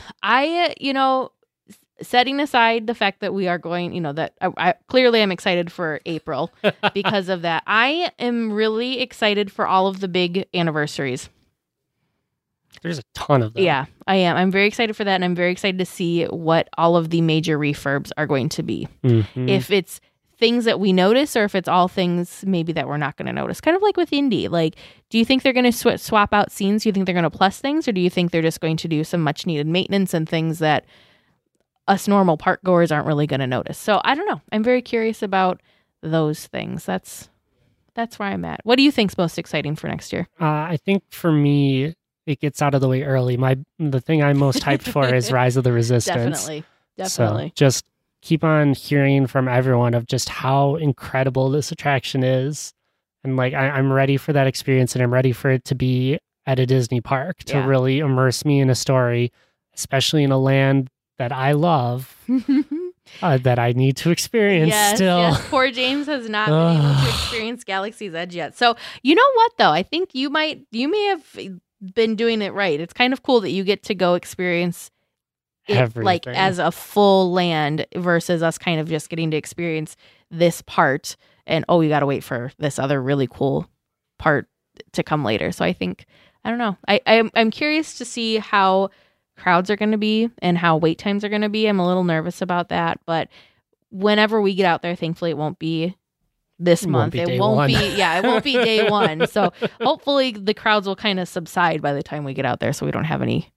setting aside the fact that we are going, that I clearly I'm excited for April because of that. I am really excited for all of the big anniversaries. There's a ton of them. Yeah, I am. I'm very excited for that, and I'm very excited to see what all of the major refurbs are going to be. Mm-hmm. If it's things that we notice, or if it's all things maybe that we're not going to notice. Kind of like with Indy. Like, do you think they're going to swap out scenes? Do you think they're going to plus things, or do you think they're just going to do some much needed maintenance and things that us normal park goers aren't really going to notice? So I don't know. I'm very curious about those things. That's where I'm at. What do you think's most exciting for next year? I think for me, it gets out of the way early. The thing I'm most hyped for is Rise of the Resistance. Definitely. So just keep on hearing from everyone of just how incredible this attraction is. And like, I'm ready for that experience, and I'm ready for it to be at a Disney park to really immerse me in a story, especially in a land that I love, that I need to experience still. Yes. Poor James has not been able to experience Galaxy's Edge yet. So you know what, though? I think you may have been doing it right. It's kind of cool that you get to go experience it like as a full land versus us kind of just getting to experience this part and you got to wait for this other really cool part to come later. So I think, I don't know. I'm curious to see how crowds are going to be and how wait times are going to be. I'm a little nervous about that, but whenever we get out there, thankfully it won't be this month. It won't be day one. So hopefully the crowds will kind of subside by the time we get out there, so we don't have any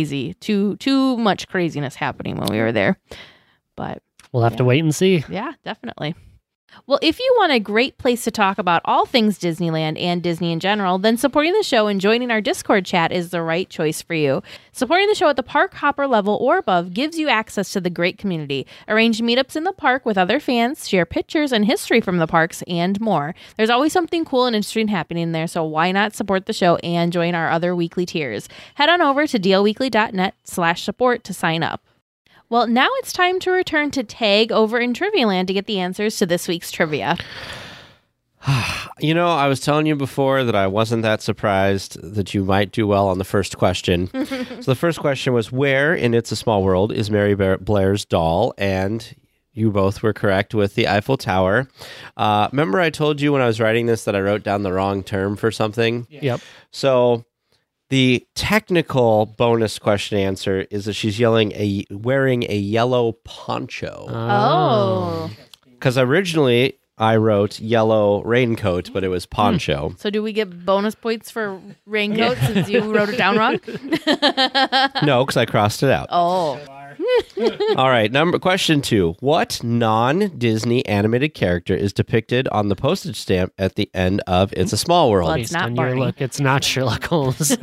too much craziness happening when we were there. But we'll have to wait and see. Yeah, definitely. Well, if you want a great place to talk about all things Disneyland and Disney in general, then supporting the show and joining our Discord chat is the right choice for you. Supporting the show at the Park Hopper level or above gives you access to the great community. Arrange meetups in the park with other fans, share pictures and history from the parks, and more. There's always something cool and interesting happening there, so why not support the show and join our other weekly tiers? Head on over to dlweekly.net/support to sign up. Well, now it's time to return to Tag over in Trivia Land to get the answers to this week's trivia. You know, I was telling you before that I wasn't that surprised that you might do well on the first question. So the first question was, where in It's a Small World is Mary Blair's doll? And you both were correct with the Eiffel Tower. Remember I told you when I was writing this that I wrote down the wrong term for something? Yep. So the technical bonus question answer is that she's wearing a yellow poncho. Oh. Because originally I wrote yellow raincoat, but it was poncho. So do we get bonus points for raincoat since you wrote it down wrong? No, because I crossed it out. Oh. All right, question 2. What non-Disney animated character is depicted on the postage stamp at the end of It's a Small World? Well, it's not Barney. Look, it's not Sherlock Holmes.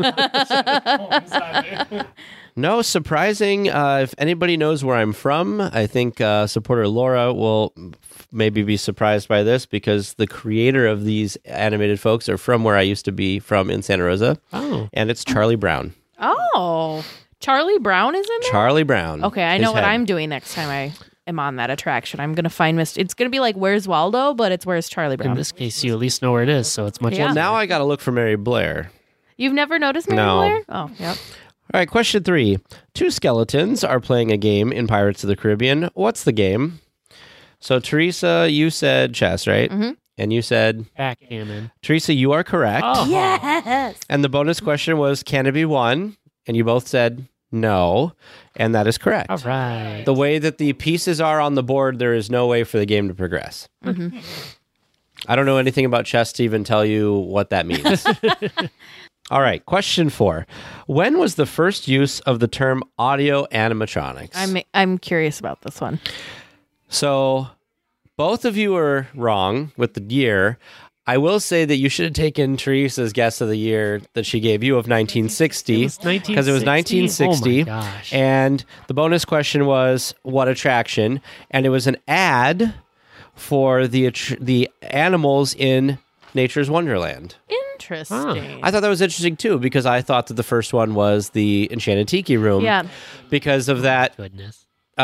No, surprising. If anybody knows where I'm from, I think supporter Laura will maybe be surprised by this because the creator of these animated folks are from where I used to be from in Santa Rosa. Oh. And it's Charlie Brown. Oh. Charlie Brown is in there? Charlie Brown. Okay, I know what I'm doing next time I am on that attraction. I'm going to find it's going to be like Where's Waldo, but it's Where's Charlie Brown. In this case, you at least know where it is, so it's much easier. Well, now I got to look for Mary Blair. You've never noticed Mary Blair? Oh, yep. All right, question 3. 2 skeletons are playing a game in Pirates of the Caribbean. What's the game? So, Teresa, you said chess, right? Mm-hmm. And you said? Backgammon. Teresa, you are correct. Oh. Yes! And the bonus question was, can it be won? And you both said no, and that is correct. All right. The way that the pieces are on the board, there is no way for the game to progress. Mm-hmm. I don't know anything about chess to even tell you what that means. All right, question 4. When was the first use of the term audio animatronics? I'm curious about this one. So, both of you are wrong with the year. I will say that you should have taken Teresa's guess of the year that she gave you of 1960. Because it was 1960. Oh my gosh. And the bonus question was, what attraction? And it was an ad for the animals in Nature's Wonderland. Interesting. I thought that was interesting, too, because I thought that the first one was the Enchanted Tiki Room. Yeah. Because of that Goodness.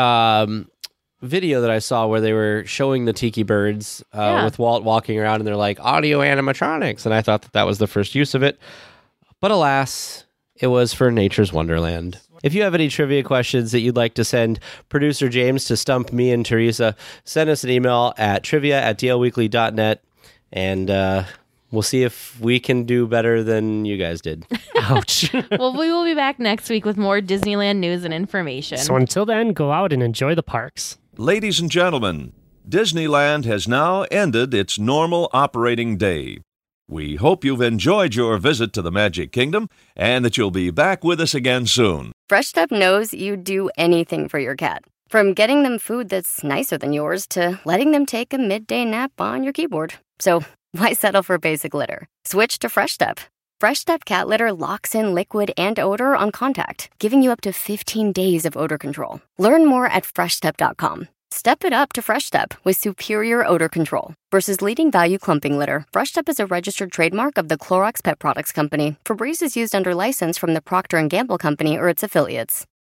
Video that I saw where they were showing the tiki birds with Walt walking around, and they're like, audio animatronics. And I thought that was the first use of it. But alas, it was for Nature's Wonderland. If you have any trivia questions that you'd like to send producer James to stump me and Teresa, send us an email at trivia@dlweekly.net, and we'll see if we can do better than you guys did. Ouch. Well, we will be back next week with more Disneyland news and information. So until then, go out and enjoy the parks. Ladies and gentlemen, Disneyland has now ended its normal operating day. We hope you've enjoyed your visit to the Magic Kingdom and that you'll be back with us again soon. Fresh Step knows you'd do anything for your cat. From getting them food that's nicer than yours to letting them take a midday nap on your keyboard. So why settle for basic litter? Switch to Fresh Step. Fresh Step cat litter locks in liquid and odor on contact, giving you up to 15 days of odor control. Learn more at freshstep.com. Step it up to Fresh Step with superior odor control. Versus leading value clumping litter, Fresh Step is a registered trademark of the Clorox Pet Products Company. Febreze is used under license from the Procter & Gamble Company or its affiliates.